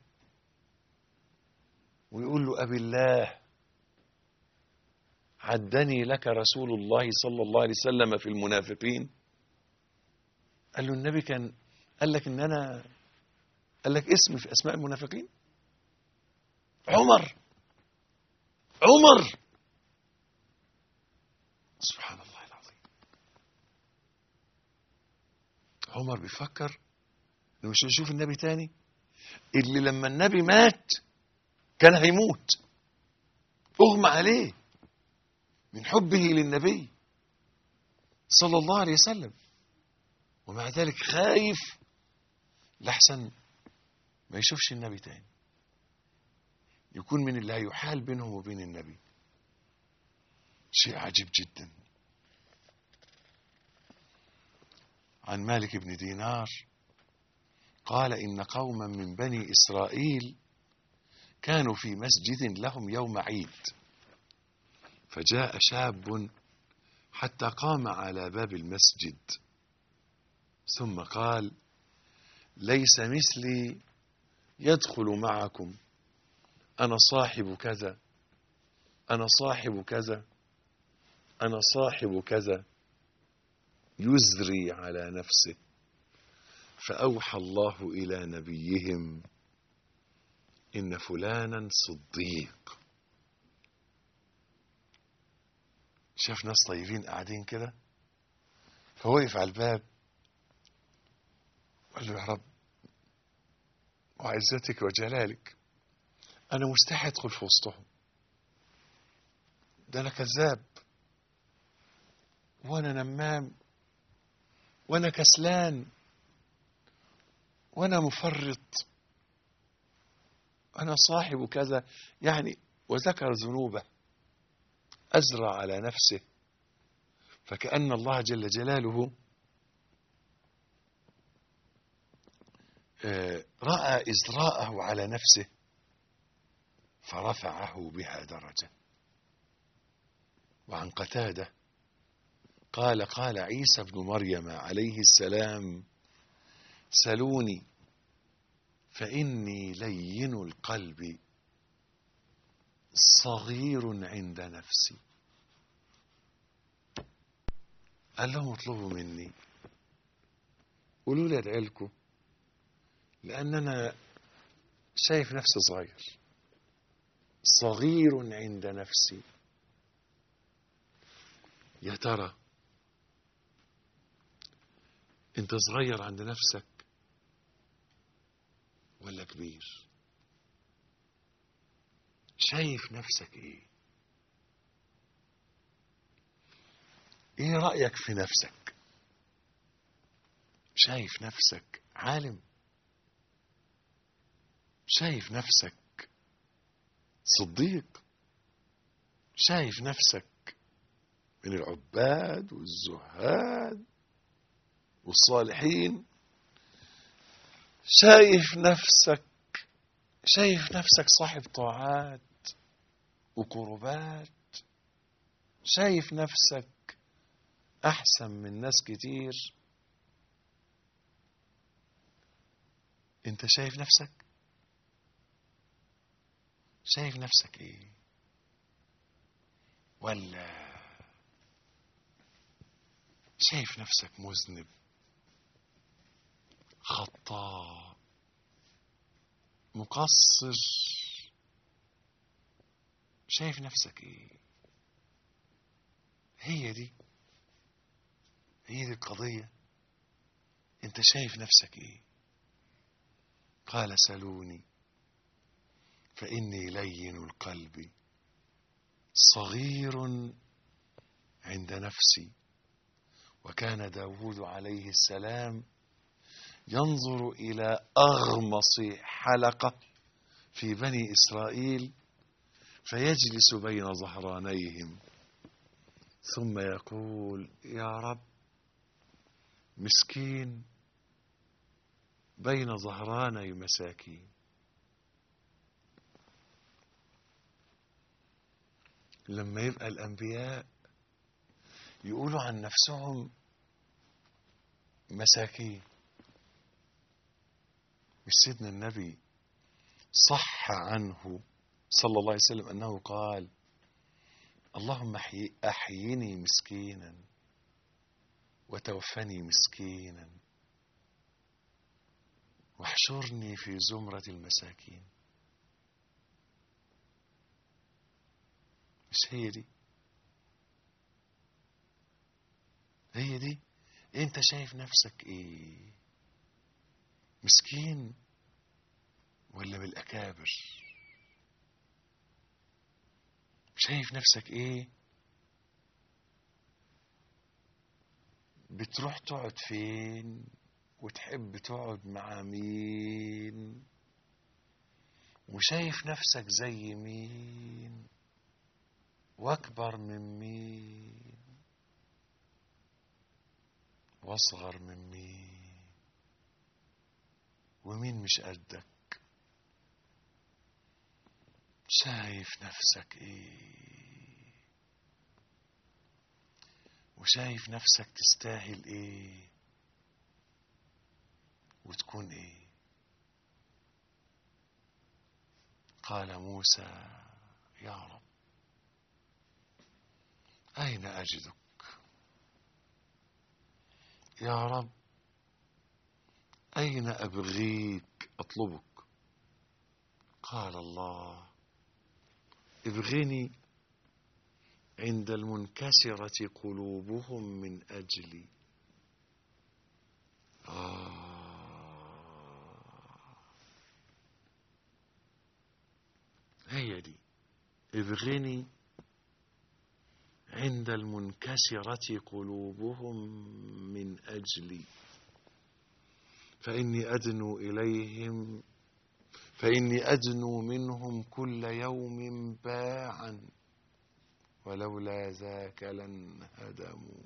ويقول له أبي الله عدني لك رسول الله صلى الله عليه وسلم في المنافقين. قال له النبي كان قال لك ان انا قال لك اسمي في اسماء المنافقين؟ عمر سبحان الله العظيم. عمر بيفكر انه مش هيشوف النبي تاني، اللي لما النبي مات كان هيموت، اغمى عليه من حبه للنبي صلى الله عليه وسلم، ومع ذلك خايف لحسن ما يشوفش النبي تاني، يكون من اللي هيحال بينهم وبين النبي. شيء عجيب جدا. عن مالك بن دينار قال إن قوما من بني إسرائيل كانوا في مسجد لهم يوم عيد، فجاء شاب حتى قام على باب المسجد ثم قال ليس مثلي يدخل معكم، أنا صاحب كذا، أنا صاحب كذا، أنا صاحب كذا، يزري على نفسه. فأوحى الله إلى نبيهم إن فلانا صديق. شاف ناس طيبين قاعدين كده، فوقف على الباب قال له يا رب وعزتك وجلالك أنا مستحي أدخل في وسطهم، ده أنا كذاب وأنا نمام وأنا كسلان وأنا مفرط، أنا صاحب كذا يعني، وذكر ذنوبه أزرع على نفسه، فكأن الله جل جلاله رأى إزراءه على نفسه فرفعه بها درجة. وعن قتادة قال عيسى بن مريم عليه السلام: سلوني فإني لين القلب صغير عند نفسي. قال لهم: اطلبوا مني، قولوا لي ادعي لكم، لأن أنا شايف نفسي صغير عند نفسي. يا ترى انت صغير عند نفسك ولا كبير؟ شايف نفسك ايه رأيك في نفسك؟ شايف نفسك عالم؟ شايف نفسك صديق؟ شايف نفسك من العباد والزهاد والصالحين؟ شايف نفسك صاحب طاعات وقربات؟ شايف نفسك أحسن من ناس كتير؟ أنت شايف نفسك؟ شايف نفسك إيه؟ ولا شايف نفسك مذنب خطاء مقصر؟ شايف نفسك إيه؟ هي دي القضية. أنت شايف نفسك إيه؟ قال: سلوني فإني لين القلب صغير عند نفسي. وكان داود عليه السلام ينظر إلى أغمص حلقة في بني إسرائيل فيجلس بين ظهرانيهم ثم يقول: يا رب، مسكين بين ظهراني مساكين. لما يبقى الأنبياء يقولوا عن نفسهم مساكين، مش سيدنا النبي صح عنه صلى الله عليه وسلم أنه قال: اللهم أحيني مسكينا وتوفني مسكينا واحشرني في زمرة المساكين؟ مش هي دي؟ انت شايف نفسك ايه؟ مسكين ولا بالأكابر؟ شايف نفسك ايه؟ بتروح تقعد فين وتحب تقعد مع مين؟ وشايف نفسك زي مين واكبر من مين واصغر من مين؟ ومين مش قدك؟ شايف نفسك ايه؟ وشايف نفسك تستاهل ايه وتكون ايه؟ قال موسى: يا رب، أين أجدك؟ يا رب، أين أبغيك أطلبك؟ قال الله: ابغني عند المنكسرة قلوبهم من أجلي. هي دي، ابغني عند المنكسرة قلوبهم من أجلي فإني أدنو منهم كل يوم باعا ولولا ذاك لانهدموا.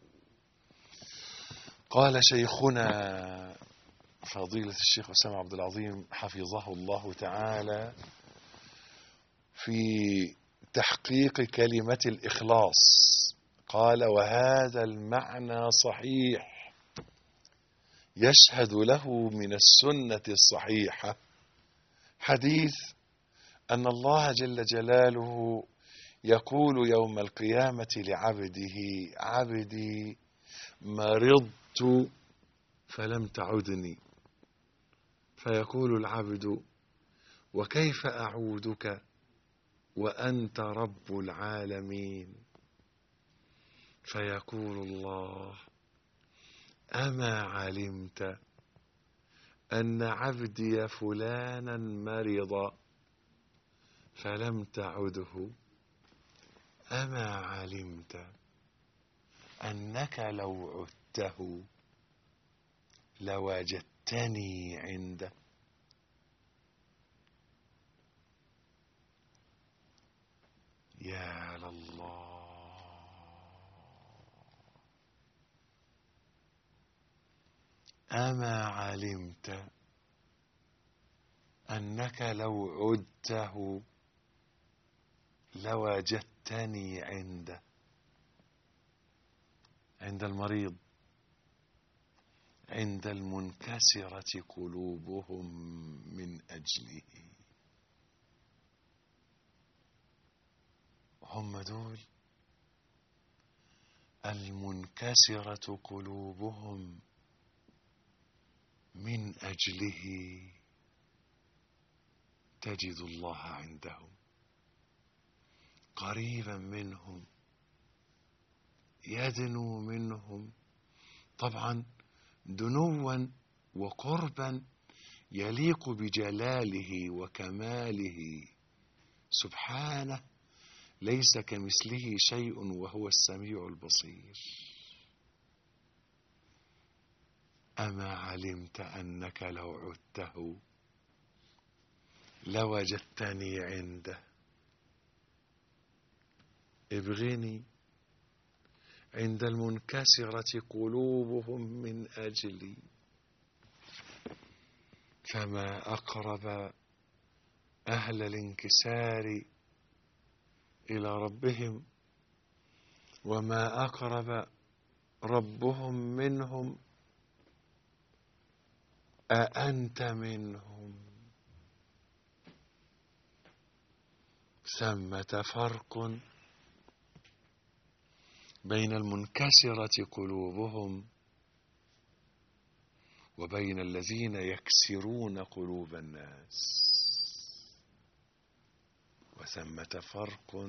قال شيخنا فضيلة الشيخ أسامة عبد العظيم حفظه الله تعالى في تحقيق كلمة الإخلاص، قال: وهذا المعنى صحيح يشهد له من السنة الصحيحة حديث أن الله جل جلاله يقول يوم القيامة لعبده: عبدي مرضت فلم تعدني. فيقول العبد: وكيف أعودك وأنت رب العالمين؟ فيقول الله: أما علمت أن عبدي فلانا مرض فلم تعده؟ أما علمت أنك لو عدته لوجدتني عنده؟ يا لله. أما علمت أنك لو عدته لوجدتني عنده؟ عند المريض، عند المنكسرة قلوبهم من أجله. هم دول المنكسرة قلوبهم من أجله تجد الله عندهم قريبا منهم، يدنو منهم، طبعا دنوا وقربا يليق بجلاله وكماله سبحانه، ليس كمثله شيء وهو السميع البصير. أما علمت أنك لو عدته لوجدتني عنده؟ ابغني عند المنكسرة قلوبهم من أجلي. فما أقرب أهل الانكسار إلى ربهم، وما أقرب ربهم منهم. أأنت منهم؟ ثمة فرق بين المنكسرة قلوبهم وبين الذين يكسرون قلوب الناس، وثمة فرق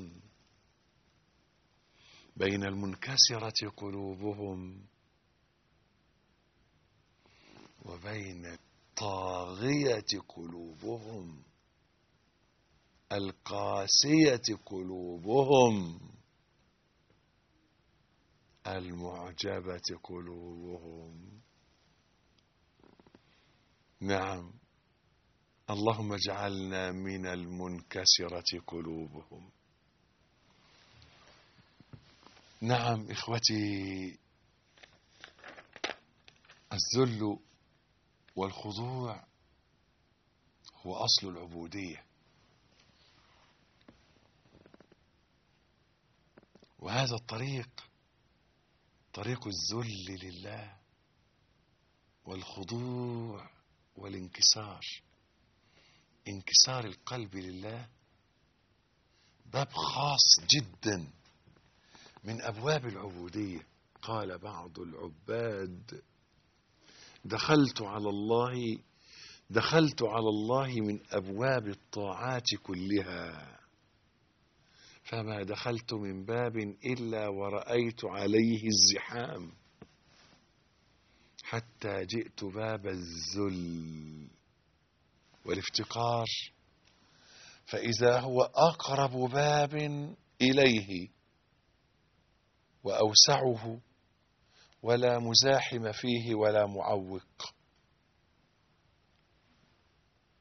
بين المنكسرة قلوبهم وبين الطاغية قلوبهم، القاسية قلوبهم، المعجبة قلوبهم. نعم، اللهم اجعلنا من المنكسرة قلوبهم. نعم إخوتي، الذل والخضوع هو أصل العبودية، وهذا الطريق طريق الذل لله والخضوع والانكسار. انكسار القلب لله باب خاص جدا من أبواب العبودية. قال بعض العباد: دخلت على الله من أبواب الطاعات كلها، فما دخلت من باب إلا ورأيت عليه الزحام، حتى جئت باب الذل والافتقار، فإذا هو أقرب باب إليه وأوسعه، ولا مزاحم فيه ولا معوق.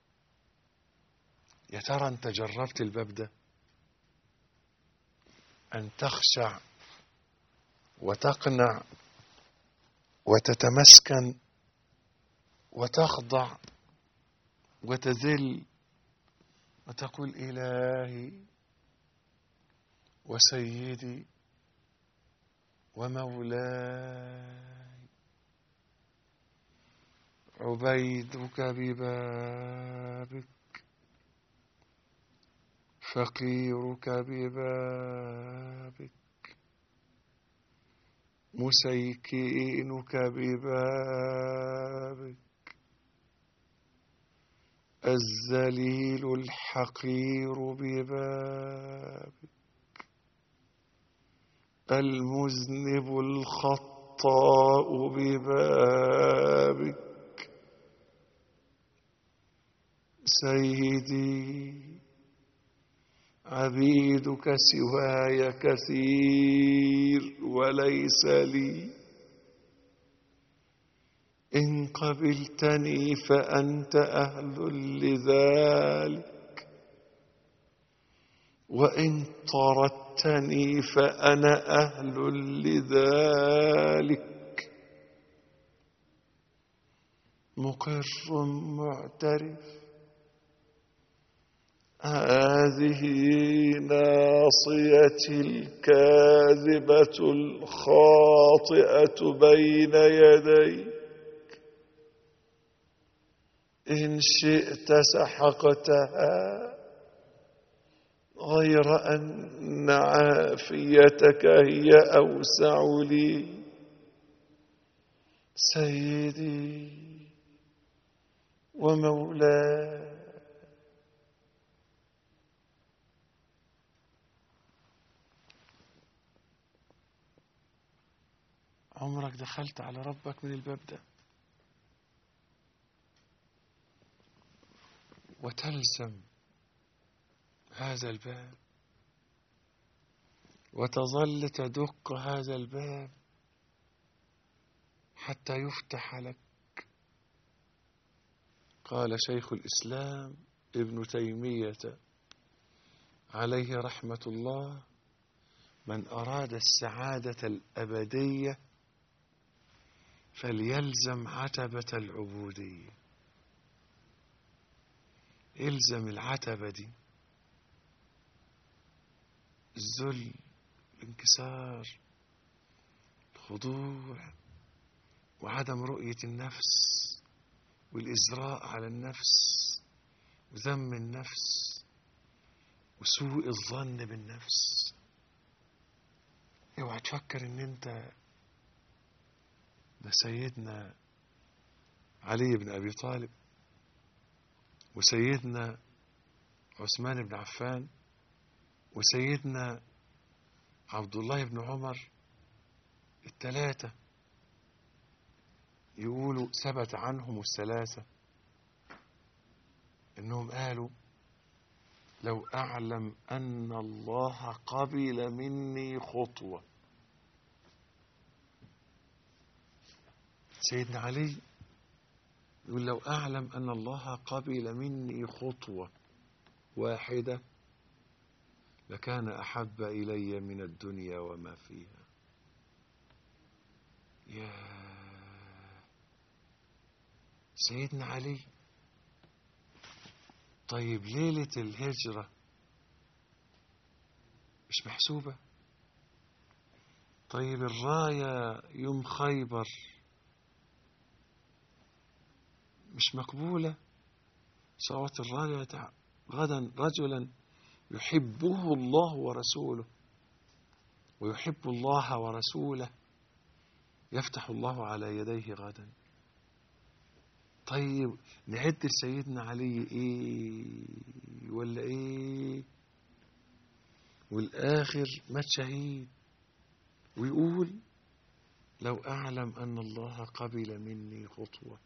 يا ترى أنت جربت الباب ده؟ أن تخشع وتقنع وتتمسكن وتخضع وتذل وتقول إلهي وسيدي ومولاي عبيدك ببابك فقيرك ببابك مسيكينك ببابك الذليل الحقير ببابك المذنب الخطاء ببابك سيدي عبيدك سواي كثير وليس لي إن قبلتني فأنت أهل لذلك وإن طردتني فأنا أهل لذلك مقر معترف هذه ناصيتي الكاذبة الخاطئة بين يديك إن شئت سحقتها غير أن عافيتك هي أوسع لي سيدي ومولاي. عمرك دخلت على ربك من الباب ده وتلزم هذا الباب وتظل تدق هذا الباب حتى يفتح لك؟ قال شيخ الإسلام ابن تيمية عليه رحمة الله: من أراد السعادة الأبدية فليلزم عتبة العبودية. الزم العتبة دي، الذل، الانكسار، الخضوع، وعدم رؤية النفس، والإزراء على النفس، وذم النفس، وسوء الظن بالنفس. اوعى تفكر ان انت ده سيدنا علي بن أبي طالب وسيدنا عثمان بن عفان وسيدنا عبد الله بن عمر، الثلاثة يقولوا ثبت عنهم الثلاثة انهم قالوا: لو أعلم أن الله قبل مني خطوة. سيدنا علي يقول: لو أعلم أن الله قبل مني خطوة واحدة لكان أحب إلي من الدنيا وما فيها. يا سيدنا علي. طيب ليلة الهجرة مش محسوبة؟ طيب الراية يوم خيبر مش مقبولة؟ صوت الراية غدا رجلا يحبه الله ورسوله ويحب الله ورسوله يفتح الله على يديه غدا. طيب نعد سيدنا علي ايه ولا ايه؟ والآخر مات شهيد ويقول: لو أعلم أن الله قبل مني خطوة.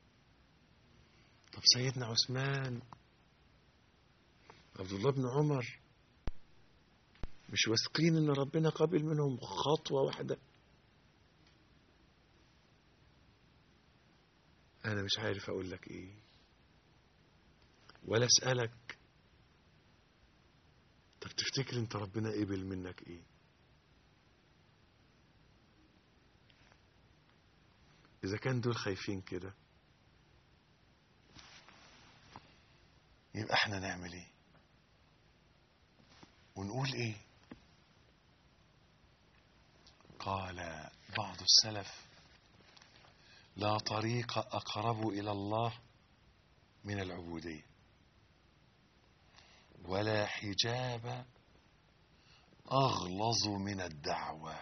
طب سيدنا عثمان، عبد الله بن عمر، مش واثقين ان ربنا قبل منهم خطوة واحدة؟ انا مش عارف اقول لك ايه ولا اسألك. طب تفتكر انت ربنا قبل منك ايه؟ إذا كان دول خايفين كده، يبقى احنا نعمل ايه ونقول ايه؟ قال بعض السلف: لا طريق أقرب إلى الله من العبودية، ولا حجاب أغلظ من الدعوة.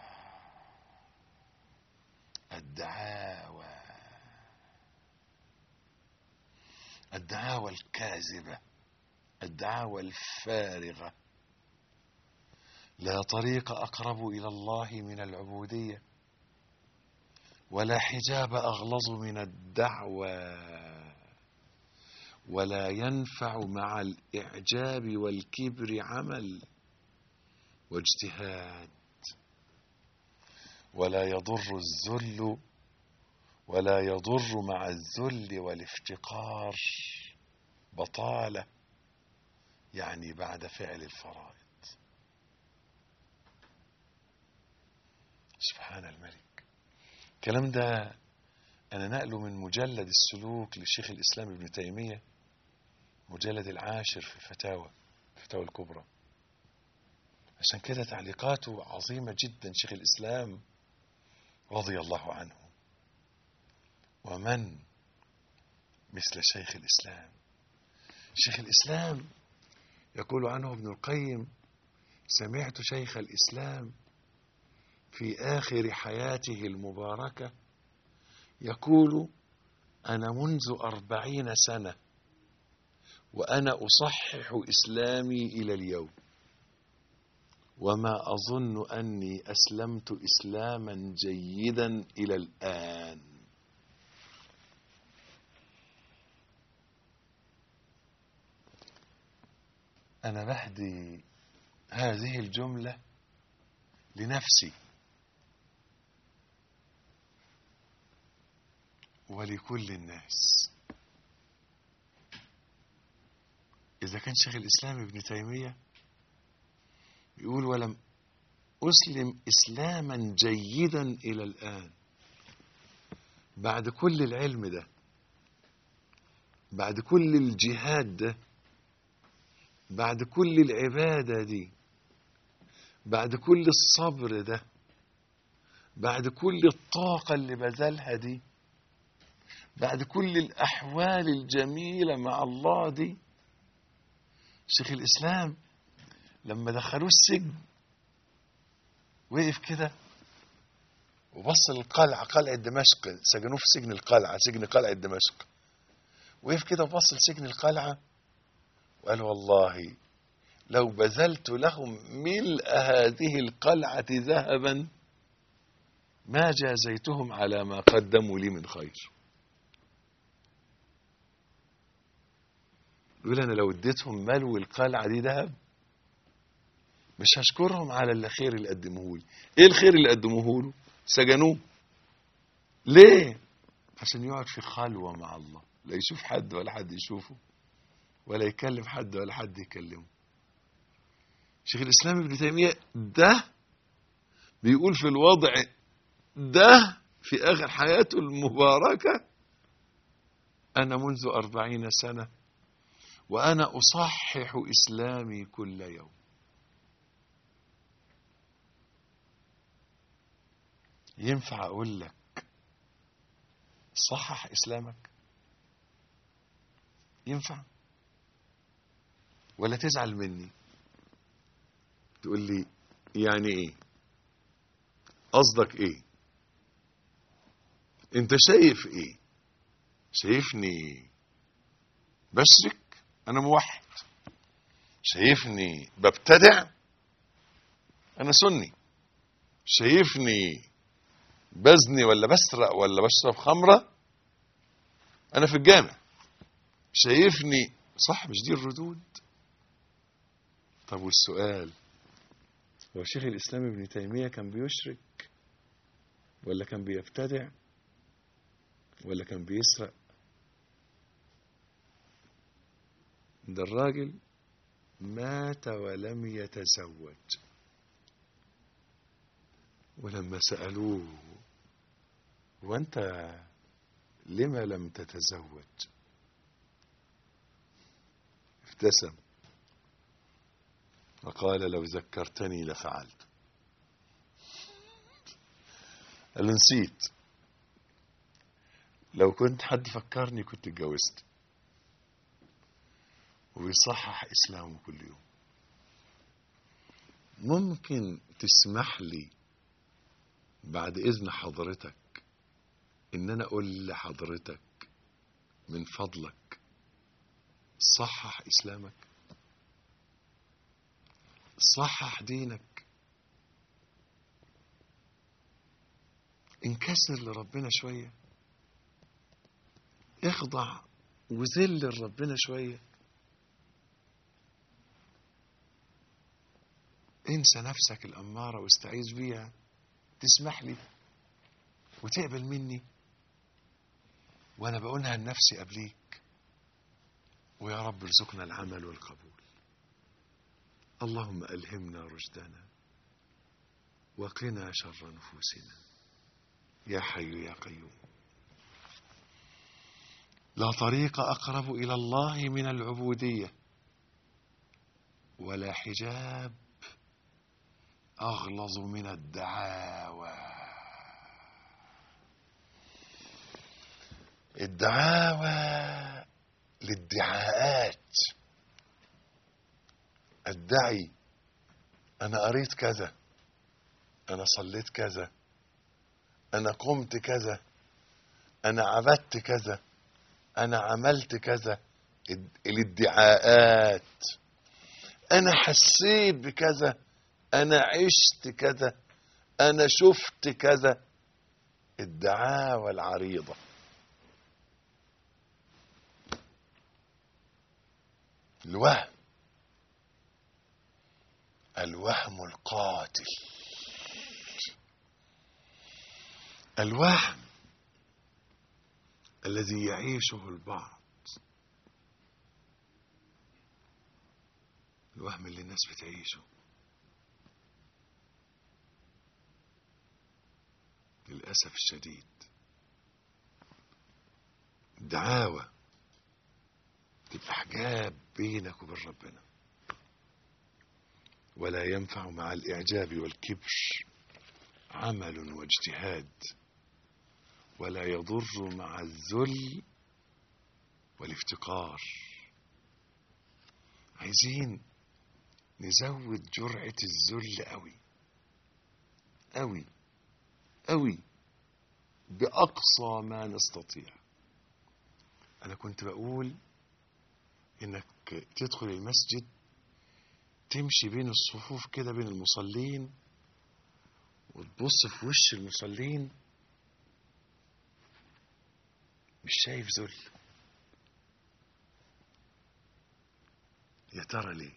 الدعاوى الكاذبة، الدعاوى الفارغة. لا طريق أقرب إلى الله من العبودية، ولا حجاب أغلظ من الدعوة، ولا ينفع مع الإعجاب والكبر عمل واجتهاد، ولا يضر مع الذل والافتقار بطالة، يعني بعد فعل الفرائض. سبحان الملك. الكلام ده أنا نقله من مجلد السلوك للشيخ الإسلام ابن تيمية، مجلد 10 في الفتاوى الكبرى. عشان كده تعليقاته عظيمة جدا شيخ الإسلام رضي الله عنه. ومن مثل شيخ الإسلام؟ شيخ الإسلام يقول عنه ابن القيم: سمعت شيخ الإسلام في آخر حياته المباركة يقول: أنا منذ 40 سنة وأنا أصحح إسلامي إلى اليوم، وما أظن أني أسلمت إسلاما جيدا إلى الآن. أنا بهدي هذه الجملة لنفسي ولكل الناس. إذا كان شيخ الإسلام ابن تيمية يقول: ولم أسلم إسلاما جيدا إلى الآن، بعد كل العلم ده، بعد كل الجهاد ده، بعد كل العبادة دي، بعد كل الصبر ده، بعد كل الطاقة اللي بذلها دي، بعد كل الأحوال الجميلة مع الله دي، شيخ الإسلام لما دخلوه السجن وقف كده وبص للقلعة، قلعة دمشق، سجنوه في سجن القلعة، سجن قلعة دمشق. وقف كده وبص لسجن القلعة وقال: والله لو بذلت لهم ملء هذه القلعة ذهبا ما جازيتهم على ما قدموا لي من خير. يقول: أنا لو اديتهم ملو القلعة دي ذهب مش هشكرهم على الخير اللي قدموه لي. ايه الخير اللي قدموه له؟ سجنوه. ليه؟ عشان يقعد في خلوة مع الله، لا يشوف حد ولا حد يشوفه، ولا يكلم حد ولا حد يكلمه. شيخ الإسلام ابن تيمية ده بيقول في الوضع ده في آخر حياته المباركة: أنا منذ 40 سنة وأنا أصحح إسلامي كل يوم. ينفع أقول لك صحح إسلامك؟ ينفع؟ ولا تزعل مني تقول لي يعني إيه؟ قصدك إيه؟ أنت شايف إيه؟ شايفني بشرك؟ أنا موحد. شايفني ببتدع؟ أنا سني. شايفني بزني ولا بسرق ولا بشرب خمرة؟ أنا في الجامع. شايفني صح؟ مش دي الردود؟ طب والسؤال: هو شيخ الإسلام ابن تيمية كان بيشرك ولا كان بيبتدع ولا كان بيسرق؟ ده الراجل مات ولم يتزوج. ولما سألوه وأنت لما لم تتزوج؟ ابتسم وقال لو ذكرتني لفعلت. قال له نسيت، لو كنت حد فكرني كنت اتجوزت. وبيصحح إسلامه كل يوم. ممكن تسمح لي بعد إذن حضرتك إن أنا أقول لحضرتك من فضلك صحح إسلامك، صحح دينك، انكسر لربنا شوية، اخضع وذل لربنا شوية، انسى نفسك الأمارة واستعيذ بيها، تسمح لي وتقبل مني، وأنا بقولها لنفسي قبليك. ويا رب ارزقنا العمل والقبول. اللهم ألهمنا رشدنا وقنا شر نفوسنا يا حي يا قيوم. لا طريق أقرب إلى الله من العبودية، ولا حجاب أغلظ من الدعاوى. الدعاوى للدعاءات، أدعي أنا قريت كذا، أنا صليت كذا، أنا قمت كذا، أنا عبدت كذا، أنا عملت كذا. الادعاءات، أنا حسيت بكذا، أنا عشت كذا، أنا شفت كذا. الدعاوى العريضة. الوهم القاتل. الوهم الذي يعيشه البعض، الوهم اللي الناس بتعيشه للأسف الشديد. الدعاوى تبقى حجاب بينك وبين ربنا، ولا ينفع مع الإعجاب والكبر عمل واجتهاد، ولا يضر مع الذل والافتقار. عايزين نزود جرعة الذل قوي قوي قوي بأقصى ما نستطيع. أنا كنت بقول إنك تدخل المسجد تمشي بين الصفوف كده بين المصلين وتبص في وش المصلين مش شايف ذل. يا ترى ليه؟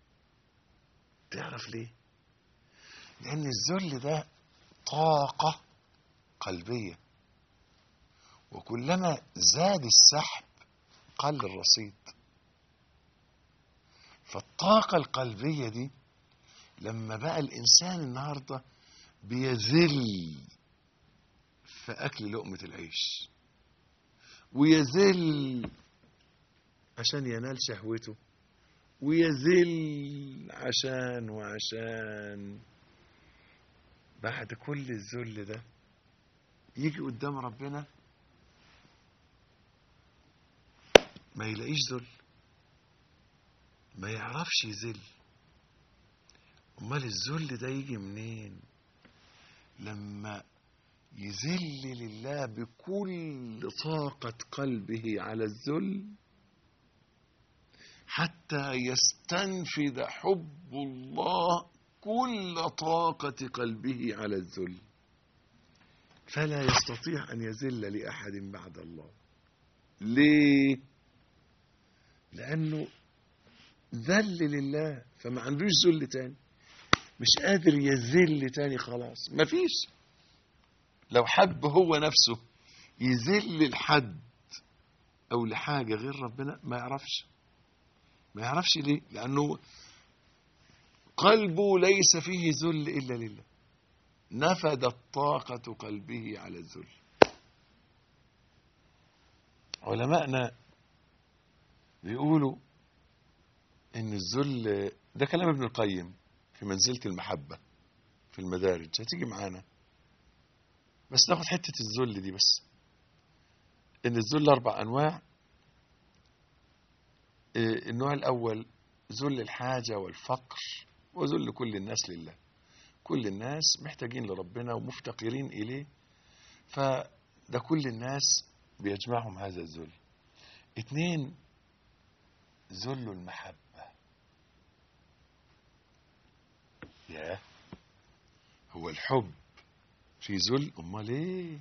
تعرف ليه؟ لأن الذل ده طاقة قلبية، وكلما زاد السحب قل الرصيد. فالطاقة القلبية دي لما بقى الإنسان النهاردة بيذل في أكل لقمة العيش، ويذل عشان ينال شهوته، ويذل عشان وعشان، بعد كل الذل ده يجي قدام ربنا ما يلاقيش ذل، ما يعرفش يذل. امال الذل ده يجي منين؟ لما يذل لله بكل طاقة قلبه على الذل حتى يستنفذ حب الله كل طاقة قلبه على الذل، فلا يستطيع أن يذل لأحد بعد الله. ليه؟ لأنه ذل لله فما عندوش ذل تاني، مش قادر يذل تاني، خلاص مفيش. لو حب هو نفسه يذل لحد أو لحاجة غير ربنا ما يعرفش. ليه؟ لأنه قلبه ليس فيه ذل إلا لله، نفدت طاقة قلبه على الذل. علماءنا بيقولوا ان الذل ده كلام ابن القيم في منزلة المحبة في المدارج، هتيجي معانا بس ناخد حتة الذل دي بس. ان الذل 4 انواع. النوع الاول ذل الحاجة والفقر وذل كل الناس لله. كل الناس محتاجين لربنا ومفتقرين اليه، فده كل الناس بيجمعهم هذا الذل. 2 ذل المحبة. ياه، هو الحب في ذل؟ امال ايه؟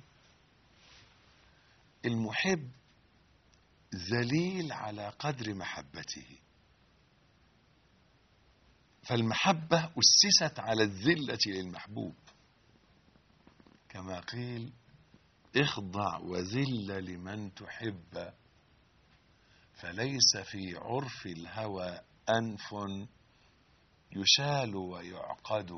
المحب ذليل على قدر محبته، فالمحبة أسست على الذلة للمحبوب، كما قيل اخضع وذل لمن تحب، فليس في عرف الهوى أنف يشال ويعقد.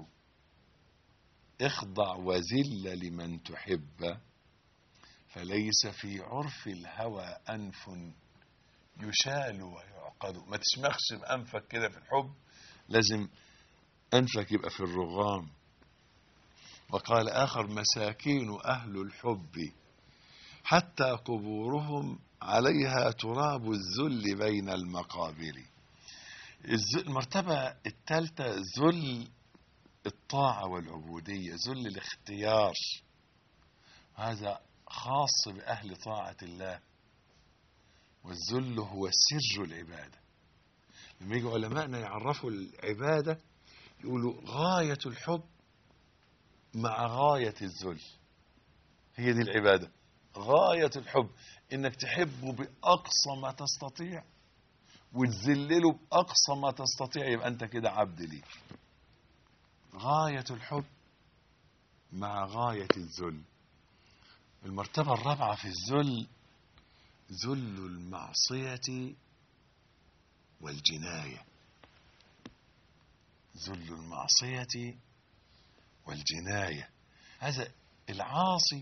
اخضع وذل لمن تحب، فليس في عرف الهوى أنف يشال ويعقد. ما تشمخش بأنفك كده في الحب، لازم أنفك يبقى في الرغام. وقال آخر مساكين أهل الحب حتى قبورهم عليها تراب الذل بين المقابر. المرتبة الثالثة ذل الطاعة والعبودية، ذل الاختيار، هذا خاص بأهل طاعة الله، والذل هو سر العبادة. لما يجي علماءنا يعرفوا العبادة يقولوا غاية الحب مع غاية الذل، هي دي العبادة. غاية الحب انك تحبه بأقصى ما تستطيع وتذلله بأقصى ما تستطيع، يبقى انت كده عبد ليه. غاية الحب مع غاية الذل. المرتبة الرابعة في الذل ذل المعصية والجناية. ذل المعصية والجناية، هذا العاصي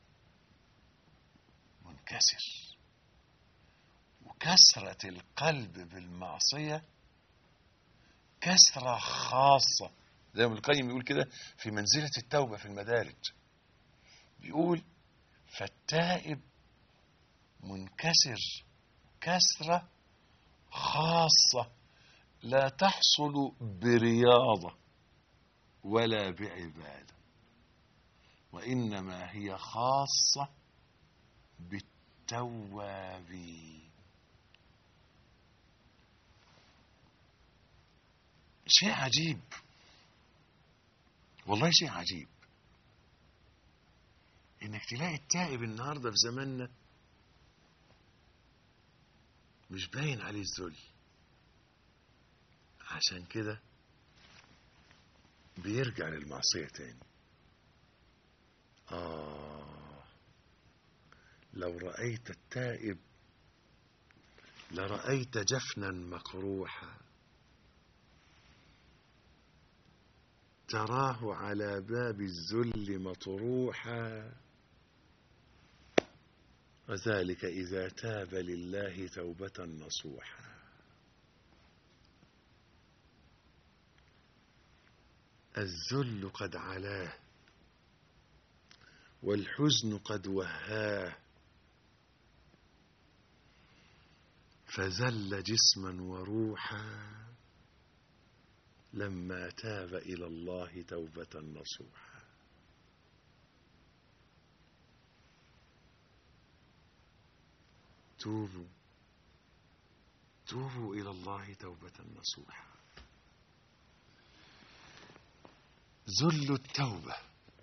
منكسر، وكسرة القلب بالمعصية كسرة خاصة، زي ما ابن القيم يقول كده في منزلة التوبة في المدارج، بيقول فالتائب منكسر كسرة خاصة لا تحصل برياضة ولا بعبادة، وإنما هي خاصة بالتوابين. شيء عجيب والله، شيء عجيب انك تلاقي التائب النهارده في زماننا مش باين عليه الذل، عشان كده بيرجع للمعصية تاني. لو رأيت التائب لرأيت جفنا مقروحا تراه على باب الذل مطروحا، وذلك إذا تاب لله توبة نصوحا. الذل قد علاه والحزن قد وهاه، فذل جسما وروحا لما تاب إلى الله توبة نصوحا. توبوا إلى الله توبة نصوحا. ذل التوبة،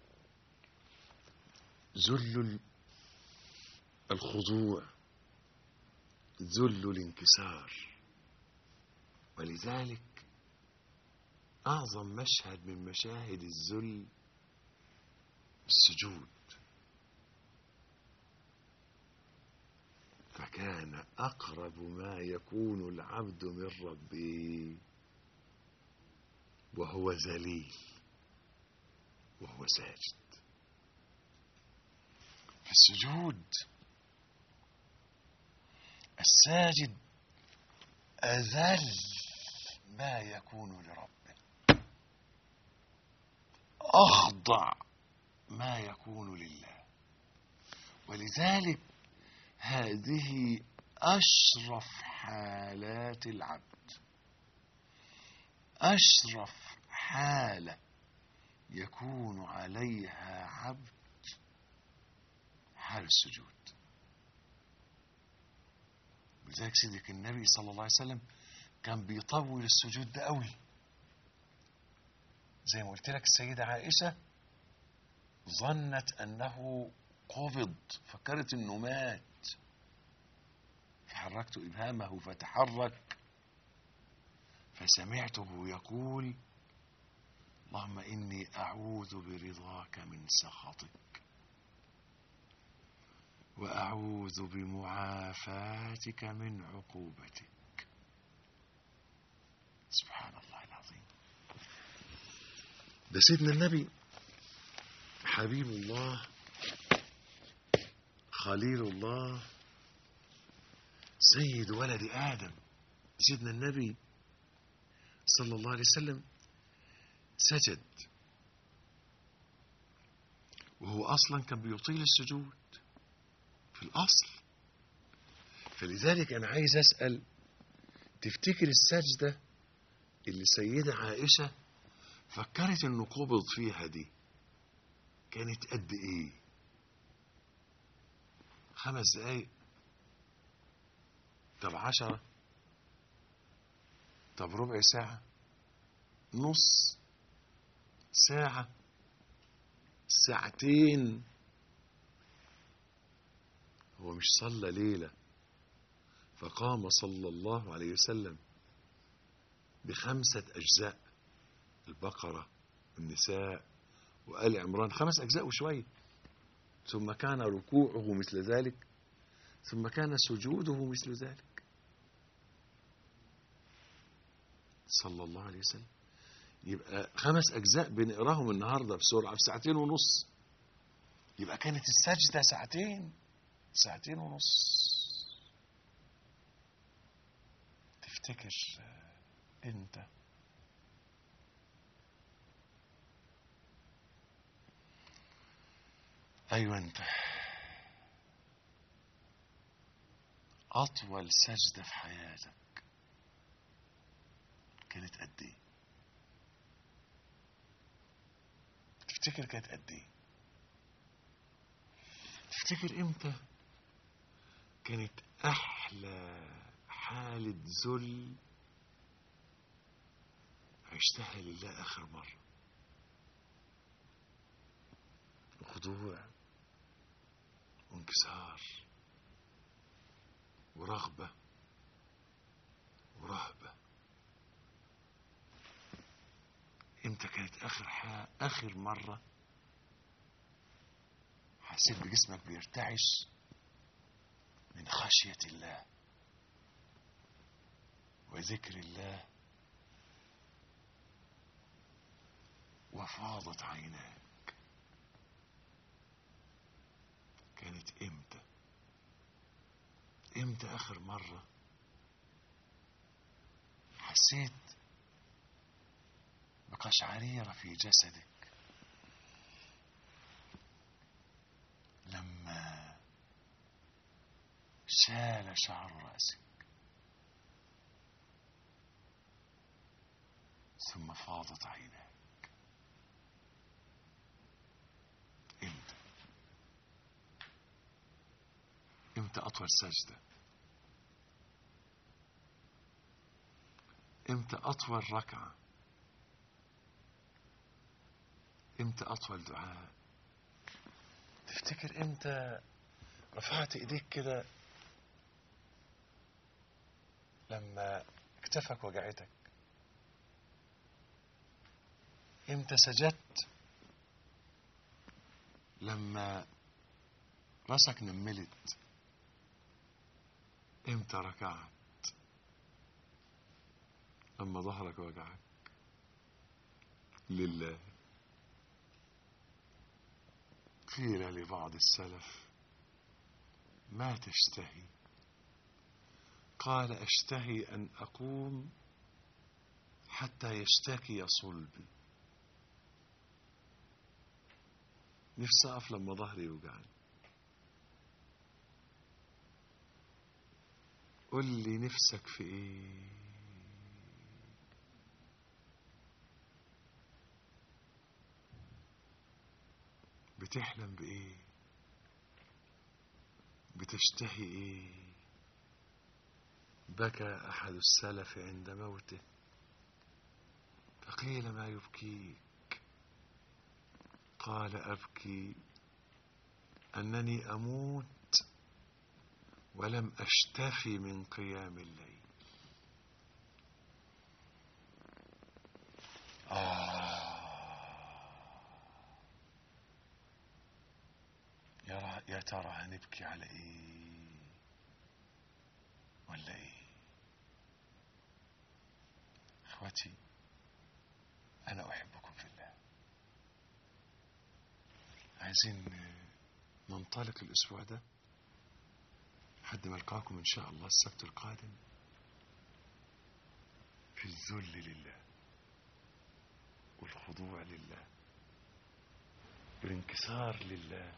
ذل الخضوع، ذل الانكسار. ولذلك أعظم مشهد من مشاهد الذل السجود، فكان أقرب ما يكون العبد من ربه وهو ذليل وهو ساجد. في السجود الساجد أذل ما يكون لربه، أخضع ما يكون لله. ولذلك هذه أشرف حالات العبد، أشرف حالة يكون عليها عبد حال السجود. لذلك سيدك النبي صلى الله عليه وسلم كان بيطول السجود ده قوي. زي ما قلت لك السيدة عائشة ظنت أنه قبض، فكرت أنه مات، فحركت إبهامه فتحرك، فسمعته يقول: اللهم إني أعوذ برضاك من سخطك، وأعوذ بمعافاتك من عقوبتك. سبحان الله العظيم. ده سيدنا النبي حبيب الله خليل الله سيد ولد آدم. سيدنا النبي صلى الله عليه وسلم سجد، وهو أصلا كان بيطيل السجود في الأصل. فلذلك أنا عايز أسأل، تفتكر السجدة اللي سيدة عائشة فكرت إنه قبض فيها دي كانت قد إيه؟ 5 دقايق؟ طب 10؟ طب ربع ساعة؟ نص ساعة؟ ساعتين؟ هو مش صلى ليلة فقام صلى الله عليه وسلم ب5 أجزاء، البقرة والنساء وآل عمران، 5 أجزاء وشوية، ثم كان ركوعه مثل ذلك، ثم كان سجوده مثل ذلك صلى الله عليه وسلم. يبقى 5 أجزاء بنقراهم النهاردة بسرعة في 2.5 ساعة، يبقى كانت السجدة 2 2.5 ساعة. تفتكر انت ايوه انت اطول سجدة في حياتك كانت قد ايه؟ تفتكر كانت قد ايه؟ تفتكر امتى كانت احلى حالة ذل عشتها لله اخر مرة؟ خضوع وانكسار ورغبة ورهبة. امتى كانت اخر مرة حسيت بجسمك بيرتعش من خشية الله وذكر الله وفاضت عيناك؟ كانت امتى اخر مرة حسيت بقشعريرة في جسدك لما شال شعر رأسك ثم فاضت عيناك؟ امتى اطول سجدة؟ امتى اطول ركعة؟ امتى اطول دعاء؟ تفتكر امتى رفعت ايديك كده لما كتفك وجعتك؟ امتى سجدت لما راسك نملت؟ امتى ركعت لما ظهرك وجعك؟ لله. قيل لبعض السلف: ما تشتهي قال أشتهي أن أقوم حتى يشتكي صلبي. نفسي أقف لما ظهري يوجعني. قل لي نفسك في إيه؟ بتحلم بإيه؟ بتشتهي إيه؟ بكى أحد السلف عند موته فقيل ما يبكيك؟ قال أبكي أنني أموت ولم أشتفي من قيام الليل. يا ترى هنبكي على ايه ولا ايه؟ اخوتي انا احبكم في الله. عايزين ننطلق الاسبوع ده لحد ما القاكم ان شاء الله السبت القادم في الذل لله والخضوع لله والانكسار لله.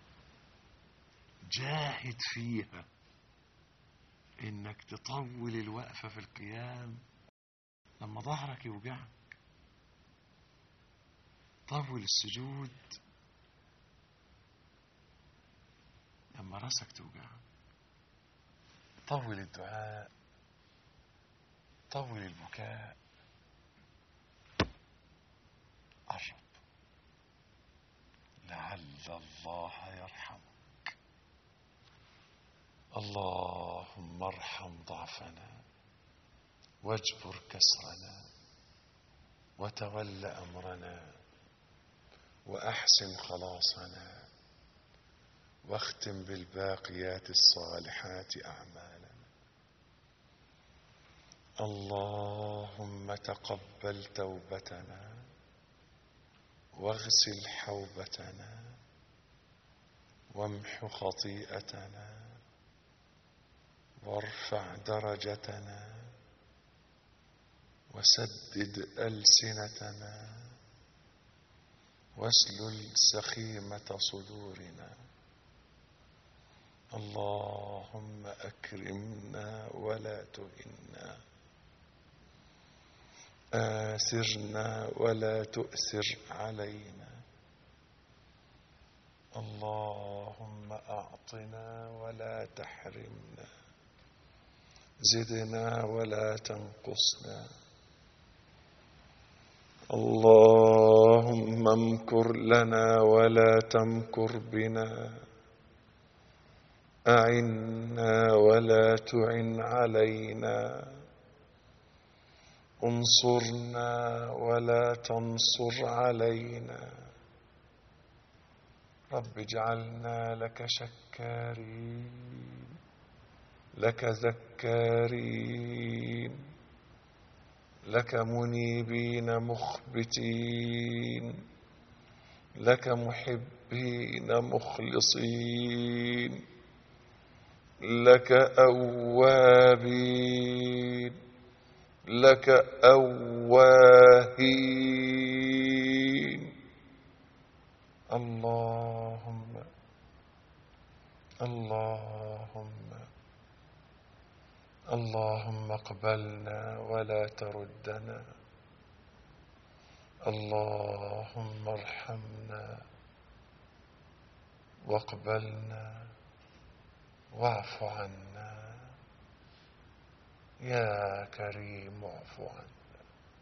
جاهد فيها انك تطول الوقفة في القيام لما ظهرك يوجعك. طول السجود لما راسك توجعك. طول الدعاء، طول البكاء. قرب لعل الله يرحمك. اللهم ارحم ضعفنا واجبر كسرنا وتول أمرنا وأحسن خلاصنا واختم بالباقيات الصالحات أعمالنا. اللهم تقبل توبتنا واغسل حوبتنا وامح خطيئتنا وارفع درجتنا وسدد ألسنتنا واسلل سخيمة صدورنا. اللهم أكرمنا ولا تهنا، آثرنا ولا تؤثر علينا. اللهم أعطنا ولا تحرمنا، زدنا ولا تنقصنا. اللهم امكر لنا ولا تمكر بنا، أعنا ولا تعن علينا، انصرنا ولا تنصر علينا. رب اجعلنا لك شكارين لك ذكارين لك منيبين مخبتين لك محبين مخلصين لك أوابين لك أواهين. اللهم اللهم اقبلنا ولا تردنا. اللهم ارحمنا واقبلنا واعف عنا. يا كريم اعف عنا،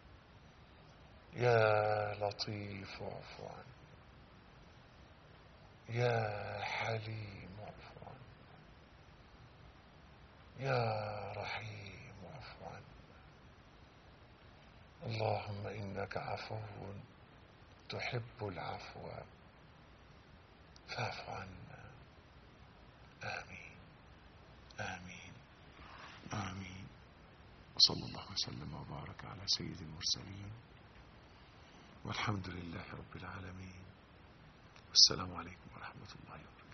يا لطيف اعف عنا، يا حليم اعف عنا، يا رحيم اعف عنا. اللهم إنك عفو تحب العفو فاعف عنا. آمين آمين آمين. وصلى الله وسلم وبارك على سيد المرسلين والحمد لله رب العالمين. والسلام عليكم ورحمة الله وبركاته.